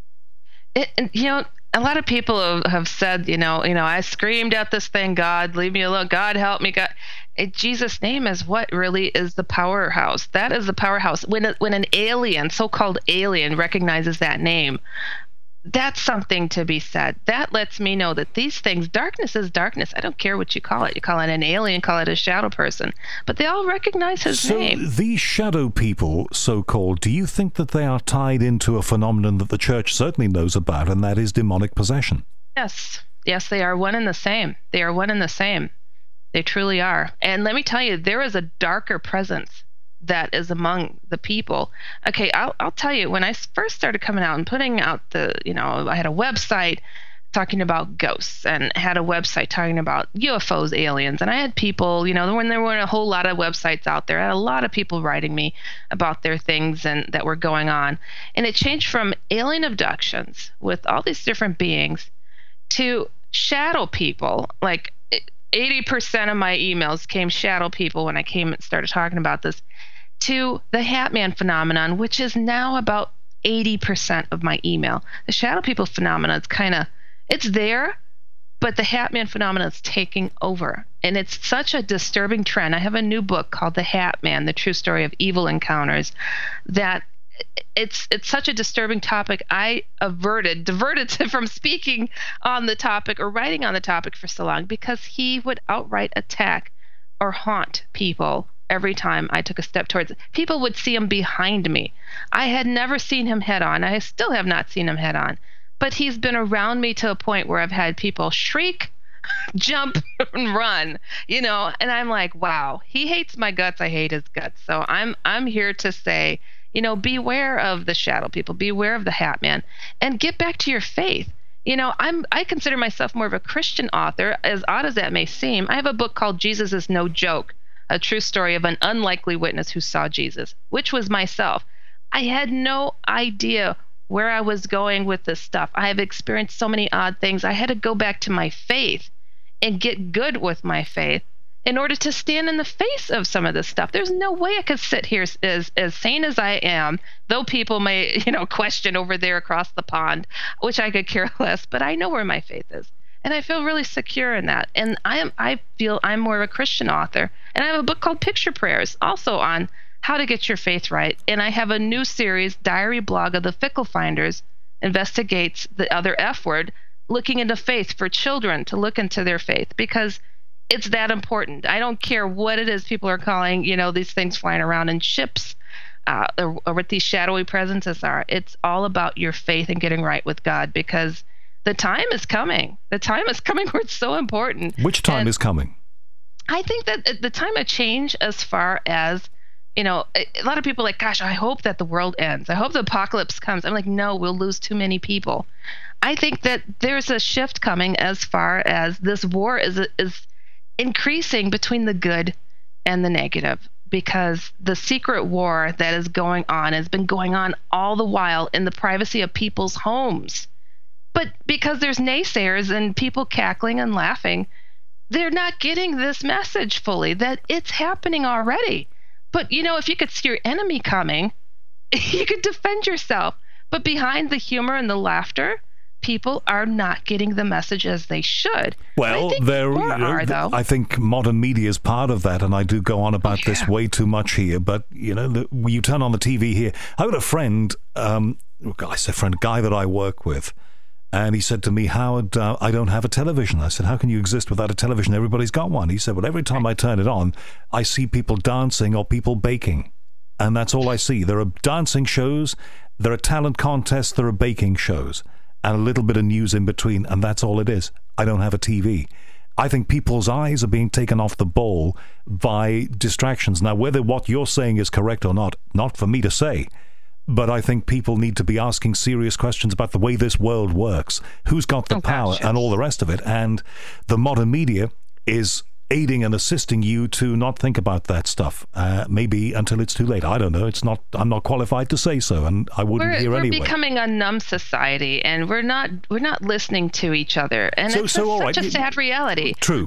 A lot of people have said, I screamed at this thing, God, leave me alone. God, help me. God. Jesus' name is what really is the powerhouse. That is the powerhouse. When an alien, so-called alien, recognizes that name, that's something to be said. That lets me know that these things, darkness is darkness. I don't care what you call it. You call it an alien, call it a shadow person, but they all recognize his name. So these shadow people, so-called, do you think that they are tied into a phenomenon that the church certainly knows about, and that is demonic possession? Yes, they are one and the same. They are one and the same. They truly are. And let me tell you, there is a darker presence that is among the people. Okay, I'll tell you, when I first started coming out and putting out I had a website, talking about ghosts and had a website talking about UFOs, aliens. And I had people, when there weren't a whole lot of websites out there, I had a lot of people writing me about their things and that were going on. And it changed from alien abductions with all these different beings to shadow people. Like 80% of my emails came shadow people when I came and started talking about this, to the Hat Man phenomenon, which is now about 80% of my email. The shadow people phenomenon is it's there, but the Hat Man phenomenon is taking over. And it's such a disturbing trend. I have a new book called The Hat Man, The True Story of Evil Encounters, that it's such a disturbing topic. I diverted from speaking on the topic or writing on the topic for so long, because he would outright attack or haunt people every time I took a step towards it. People would see him behind me. I had never seen him head on. I still have not seen him head on. But he's been around me to a point where I've had people shriek, jump, and run, and I'm like, wow, he hates my guts. I hate his guts. So I'm here to say, beware of the shadow people, beware of the Hat Man, and get back to your faith. I consider myself more of a Christian author, as odd as that may seem. I have a book called Jesus is No Joke, a true story of an unlikely witness who saw Jesus, which was myself. I had no idea where I was going with this stuff. I have experienced so many odd things. I had to go back to my faith and get good with my faith in order to stand in the face of some of this stuff. There's no way I could sit here as sane as I am, though people may, question over there across the pond, which I could care less, but I know where my faith is. And I feel really secure in that. And I feel I'm more of a Christian author. And I have a book called Picture Prayers, also on how to get your faith right. And I have a new series, Diary Blog of the Fickle Finders, investigates the other F word, looking into faith for children to look into their faith, because it's that important. I don't care what it is people are calling, these things flying around in ships, or what these shadowy presences are. It's all about your faith and getting right with God, because the time is coming. The time is coming where it's so important. Which time is coming? I think that the time of change, as far as, a lot of people are like, gosh, I hope that the world ends. I hope the apocalypse comes. I'm like, no, we'll lose too many people. I think that there's a shift coming as far as this war is increasing between the good and the negative, because the secret war that is going on has been going on all the while in the privacy of people's homes. But because there's naysayers and people cackling and laughing, they're not getting this message fully, that it's happening already. But, if you could see your enemy coming, you could defend yourself. But behind the humor and the laughter, people are not getting the message as they should. Well, I think modern media is part of that, and I do go on about this way too much here. But, you turn on the TV here. I had a friend, a guy that I work with, and he said to me, Howard, I don't have a television. I said, how can you exist without a television? Everybody's got one. He said, well, every time I turn it on, I see people dancing or people baking. And that's all I see. There are dancing shows, there are talent contests, there are baking shows, and a little bit of news in between, and that's all it is. I don't have a TV. I think people's eyes are being taken off the ball by distractions. Now, whether what you're saying is correct or not for me to say. But I think people need to be asking serious questions about the way this world works, who's got the power, and all the rest of it. And the modern media is aiding and assisting you to not think about that stuff, maybe until it's too late. I don't know. I'm not qualified to say so, and I wouldn't hear anyway. We're becoming a numb society, and we're not listening to each other, and it's such a sad reality. True.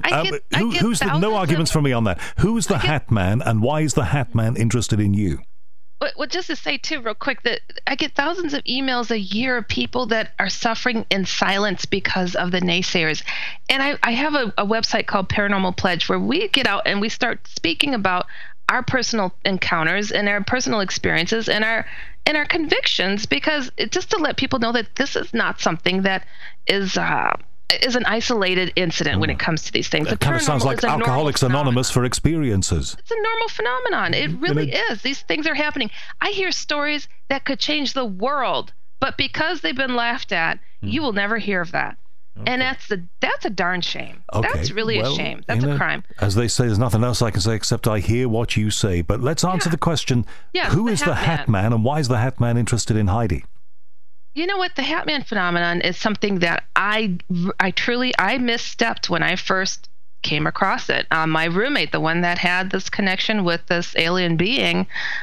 No arguments from me on that. Who's the Hat Man, and why is the Hat Man interested in you? Well, just to say, too, real quick, that I get thousands of emails a year of people that are suffering in silence because of the naysayers. And I have a website called Paranormal Pledge, where we get out and we start speaking about our personal encounters and our personal experiences and our convictions, because just to let people know that this is not something that is an isolated incident when it comes to these things. It kind of sounds like Alcoholics Anonymous for experiences. It's a normal phenomenon. It really is. These things are happening. I hear stories that could change the world, but because they've been laughed at, you will never hear of that. Okay. And that's a darn shame. Okay. That's really a shame. That's a crime. As they say, there's nothing else I can say except I hear what you say. But let's answer the question, who is the Hat Man, and why is the Hat Man interested in Heidi? You know what? The Hat Man phenomenon is something that I truly I misstepped when I first came across it. My roommate, the one that had this connection with this alien being,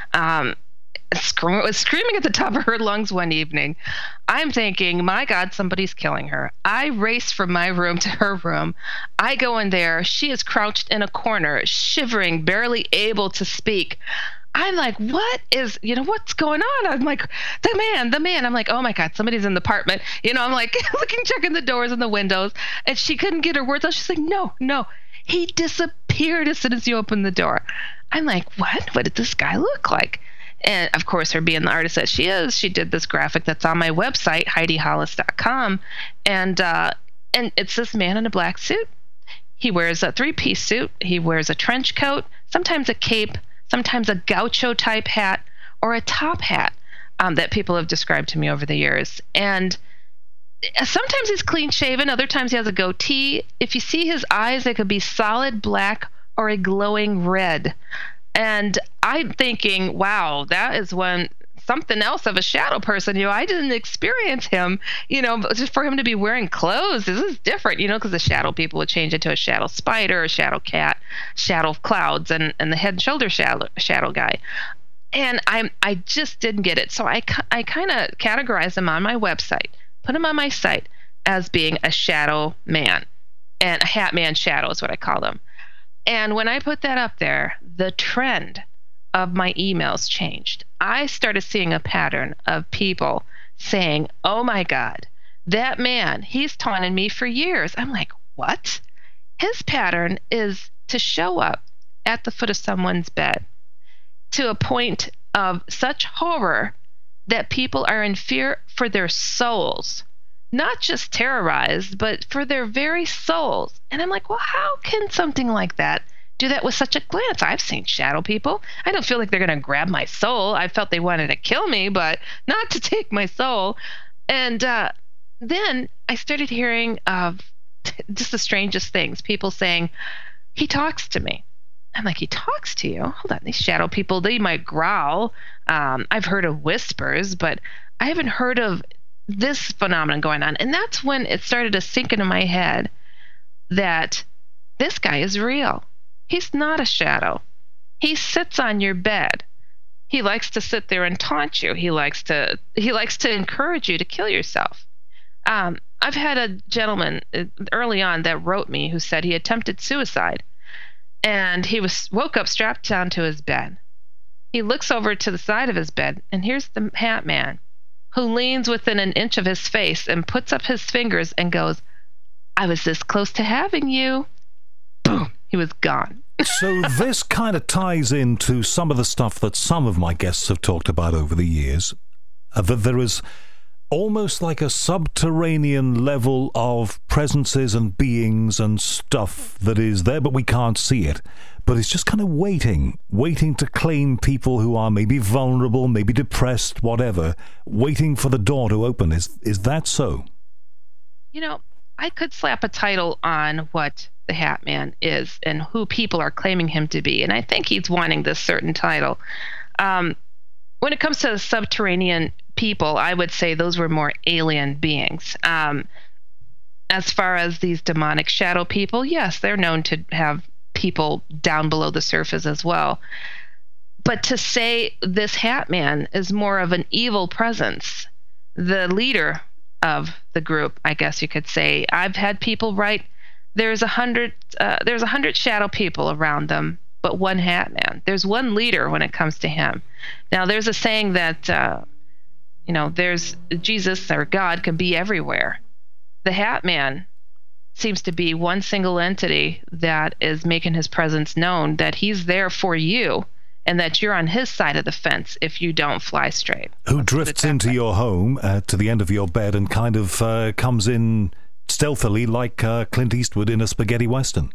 was screaming at the top of her lungs one evening. I'm thinking, my God, somebody's killing her. I race from my room to her room. I go in there. She is crouched in a corner, shivering, barely able to speak. I'm like, what's going on? I'm like, the man. I'm like, oh my God, somebody's in the apartment. I'm like checking the doors and the windows. And she couldn't get her words out. She's like, no. He disappeared as soon as you opened the door. I'm like, what? What did this guy look like? And of course, her being the artist that she is, she did this graphic that's on my website, HeidiHollis.com. And it's this man in a black suit. He wears a 3-piece suit. He wears a trench coat, sometimes a cape, sometimes a gaucho type hat, or a top hat that people have described to me over the years. And sometimes he's clean shaven, other times he has a goatee. If you see his eyes, they could be solid black or a glowing red. And I'm thinking, wow, that is something else of a shadow person. I didn't experience him, but just for him to be wearing clothes, this is different, because the shadow people would change into a shadow spider, a shadow cat, shadow of clouds, and the head and shoulder shadow guy. And I just didn't get it. So I kind of categorized him on my website, put him on my site as being a shadow man, and a hat man shadow is what I call them. And when I put that up there, the trend of my emails changed. I started seeing a pattern of people saying, oh my God, that man, he's taunted me for years. I'm like, what? His pattern is to show up at the foot of someone's bed to a point of such horror that people are in fear for their souls. Not just terrorized, but for their very souls. And I'm like, well, how can something like that do that with such a glance? I've seen shadow people. I don't feel like they're going to grab my soul. I felt they wanted to kill me, but not to take my soul. And then I started hearing of just the strangest things. People saying, he talks to me. I'm like, he talks to you? Hold on. These shadow people, they might growl. I've heard of whispers, but I haven't heard of this phenomenon going on. And that's when it started to sink into my head that this guy is real. He's not a shadow. He sits on your bed. He likes to sit there and taunt you. He likes to encourage you to kill yourself. I've had a gentleman early on that wrote me who said he attempted suicide, and he woke up strapped down to his bed. He looks over to the side of his bed, and here's the Hat Man, who leans within an inch of his face and puts up his fingers and goes, I was this close to having you. Boom. He was gone. So this kind of ties into some of the stuff that some of my guests have talked about over the years, that there is almost like a subterranean level of presences and beings and stuff that is there, but we can't see it. But it's just kind of waiting to claim people who are maybe vulnerable, maybe depressed, whatever, waiting for the door to open. Is that so? I could slap a title on what the Hat Man is and who people are claiming him to be, and I think he's wanting this certain title. When it comes to subterranean people, I would say those were more alien beings. As far as these demonic shadow people, yes, they're known to have people down below the surface as well. But to say this Hat Man is more of an evil presence, the leader of the group, I guess you could say, I've had people write, there's 100 shadow people around them, but one Hat Man. There's one leader when it comes to him. Now, there's a saying that, there's Jesus or God can be everywhere. The Hat Man seems to be one single entity that is making his presence known, that he's there for you and that you're on his side of the fence if you don't fly straight. Who drifts into your home to the end of your bed and kind of comes in stealthily like Clint Eastwood in a spaghetti western.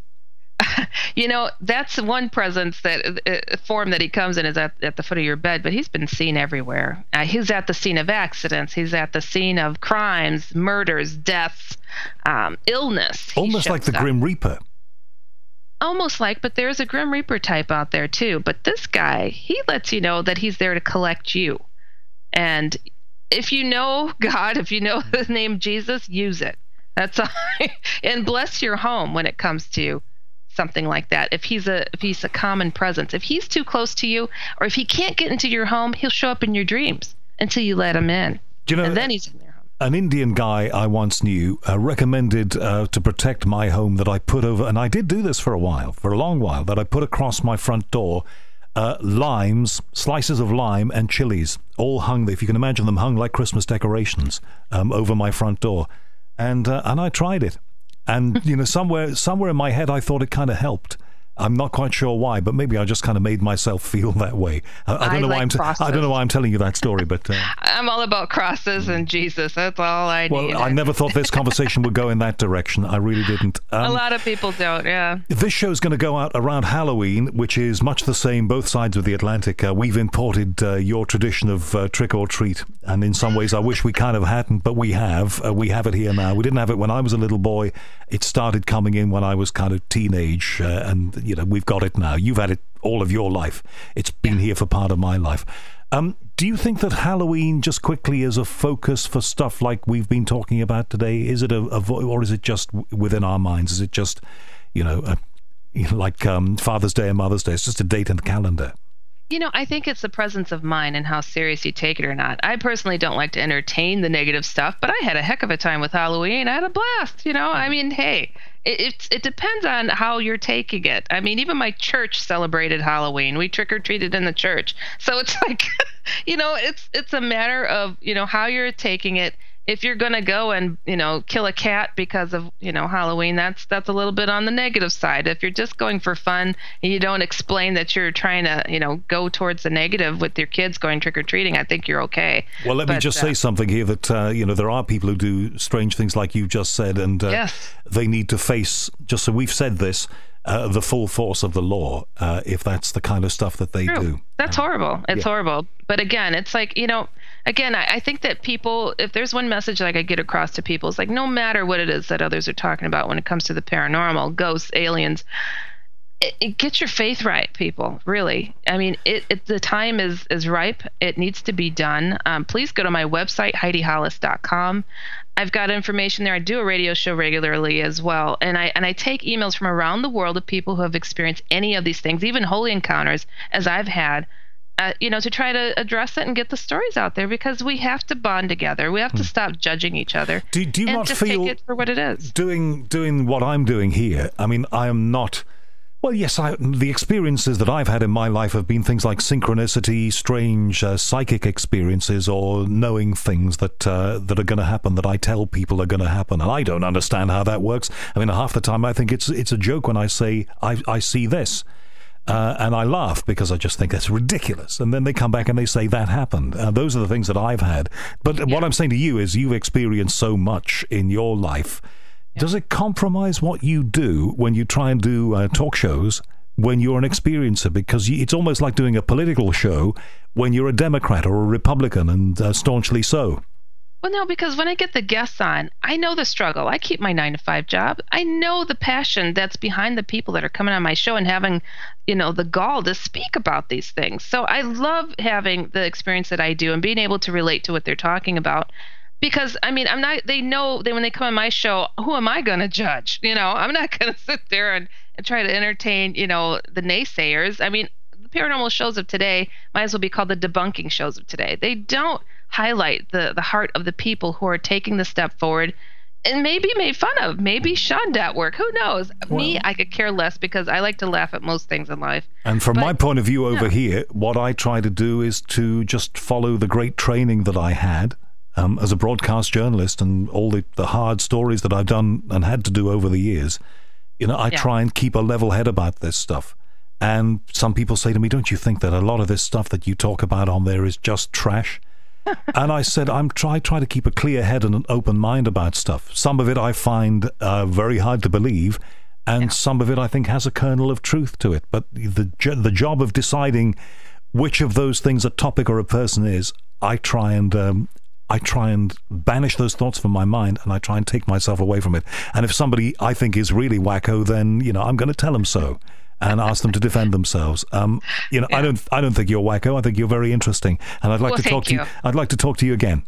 That's one presence, that form that he comes in is at the foot of your bed, but he's been seen everywhere. He's at the scene of accidents. He's at the scene of crimes, murders, deaths, illness. Almost like the Grim Reaper. Almost like, but there's a Grim Reaper type out there too. But this guy, he lets you know that he's there to collect you. And if you know God, if you know the name Jesus, use it. That's all. And bless your home when it comes to something like that. If he's a common presence, if he's too close to you, or if he can't get into your home, he'll show up in your dreams until you let him in. Do you know, and then he's in your home. An Indian guy I once knew recommended to protect my home that I put over, and I did do this for a long while, that I put across my front door limes, slices of lime and chilies, all hung, if you can imagine them, hung like Christmas decorations over my front door. And I tried it. And, somewhere in my head, I thought it kind of helped. I'm not quite sure why, but maybe I just kind of made myself feel that way. I don't know why I'm telling you that story, but I'm all about crosses and Jesus. That's all I need. Well, I never thought this conversation would go in that direction. I really didn't. A lot of people don't. Yeah. This show's going to go out around Halloween, which is much the same both sides of the Atlantic. We've imported your tradition of trick or treat, and in some ways, I wish we kind of hadn't, but we have. We have it here now. We didn't have it when I was a little boy. It started coming in when I was kind of teenage, and we've got it now. You've had it all of your life. It's been here for part of my life. Do you think that Halloween, just quickly, is a focus for stuff like we've been talking about today? Is it or is it just within our minds? Is it just, like Father's Day and Mother's Day? It's just a date in the calendar. I think it's the presence of mind and how serious you take it or not. I personally don't like to entertain the negative stuff, but I had a heck of a time with Halloween. I had a blast, I mean, hey, it depends on how you're taking it. I mean, even my church celebrated Halloween. We trick-or-treated in the church. So it's like, it's a matter of, how you're taking it. If you're going to go and, kill a cat because of, Halloween, that's a little bit on the negative side. If you're just going for fun and you don't explain that you're trying to, go towards the negative with your kids going trick-or-treating, I think you're okay. Well, let me just say something here that, there are people who do strange things like you just said, and yes. They need to face, just so we've said this, the full force of the law, if that's the kind of stuff that they do. That's horrible. It's horrible. But again, it's like, again, I think that people, if there's one message that I could get across to people, it's like, no matter what it is that others are talking about when it comes to the paranormal, ghosts, aliens, get your faith right, people, really. I mean, the time is ripe. It needs to be done. Please go to my website, HeidiHollis.com. I've got information there. I do a radio show regularly as well. And I take emails from around the world of people who have experienced any of these things, even holy encounters, as I've had, to try to address it and get the stories out there, because we have to bond together. We have to stop judging each other. Do you and not just feel take it for what it is? Doing what I'm doing here, I mean, I am not... Well, yes, the experiences that I've had in my life have been things like synchronicity, strange psychic experiences, or knowing things that are going to happen, that I tell people are going to happen, and I don't understand how that works. I mean, half the time I think it's a joke when I say I see this, and I laugh because I just think that's ridiculous. And then they come back and they say that happened. Those are the things that I've had. But what I'm saying to you is, you've experienced so much in your life. Does it compromise what you do when you try and do talk shows when you're an experiencer? Because it's almost like doing a political show when you're a Democrat or a Republican, and staunchly so. Well, no, because when I get the guests on, I know the struggle. I keep my 9-to-5 job. I know the passion that's behind the people that are coming on my show and having, the gall to speak about these things. So I love having the experience that I do and being able to relate to what they're talking about. Because, I mean, they know that when they come on my show, who am I going to judge? I'm not going to sit there and try to entertain, the naysayers. I mean, the paranormal shows of today might as well be called the debunking shows of today. They don't highlight the heart of the people who are taking the step forward and maybe made fun of, maybe shunned at work. Who knows? Well, me, I could care less, because I like to laugh at most things in life. And from my point of view over here, what I try to do is to just follow the great training that I had as a broadcast journalist, and all the hard stories that I've done and had to do over the years. I try and keep a level head about this stuff. And some people say to me, don't you think that a lot of this stuff that you talk about on there is just trash? And I said, I try to keep a clear head and an open mind about stuff. Some of it I find very hard to believe, and some of it I think has a kernel of truth to it. But the job of deciding which of those things a topic or a person is, I try and banish those thoughts from my mind, and I try and take myself away from it. And if somebody I think is really wacko, then I'm going to tell them so and ask them to defend themselves. I don't think you're wacko. I think you're very interesting, and I'd like to talk to you. I'd like to talk to you again.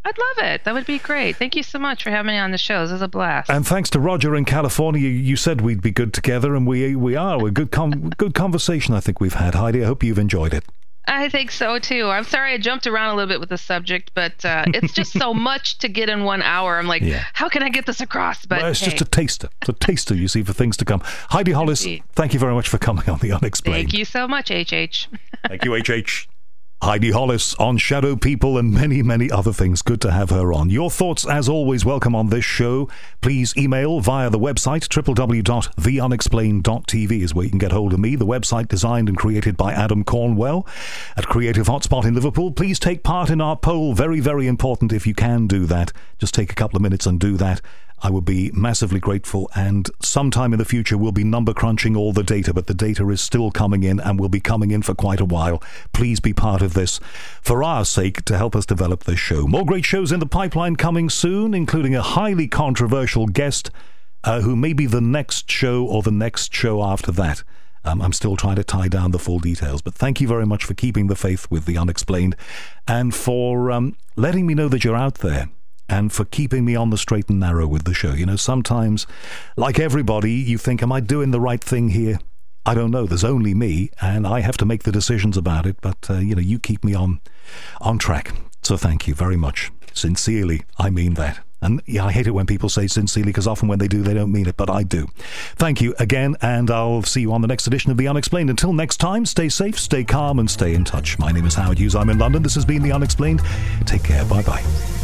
I'd love it. That would be great. Thank you so much for having me on the show. This is a blast. And thanks to Roger in California. You said we'd be good together, and we are. We're good conversation I think we've had. Heidi, I hope you've enjoyed it. I think so, too. I'm sorry I jumped around a little bit with the subject, but it's just so much to get in 1 hour. I'm like, how can I get this across? But it's just a taster. It's a taster, you see, for things to come. Heidi Hollis, thank you very much for coming on The Unexplained. Thank you so much, HH. Thank you, HH. Heidi Hollis on Shadow People and many, many other things. Good to have her on. Your thoughts, as always, welcome on this show. Please email via the website. www.theunexplained.tv is where you can get hold of me. The website designed and created by Adam Cornwell at Creative Hotspot in Liverpool. Please take part in our poll. Very, very important if you can do that. Just take a couple of minutes and do that. I would be massively grateful, and sometime in the future we'll be number crunching all the data, but the data is still coming in and will be coming in for quite a while. Please be part of this for our sake to help us develop this show. More great shows in the pipeline coming soon, including a highly controversial guest who may be the next show or the next show after that. I'm still trying to tie down the full details, but thank you very much for keeping the faith with The Unexplained and for letting me know that you're out there. And for keeping me on the straight and narrow with the show. You know, sometimes, like everybody, you think, am I doing the right thing here? I don't know. There's only me, and I have to make the decisions about it. But, you keep me on track. So thank you very much. Sincerely, I mean that. And I hate it when people say sincerely, because often when they do, they don't mean it. But I do. Thank you again, and I'll see you on the next edition of The Unexplained. Until next time, stay safe, stay calm, and stay in touch. My name is Howard Hughes. I'm in London. This has been The Unexplained. Take care. Bye-bye.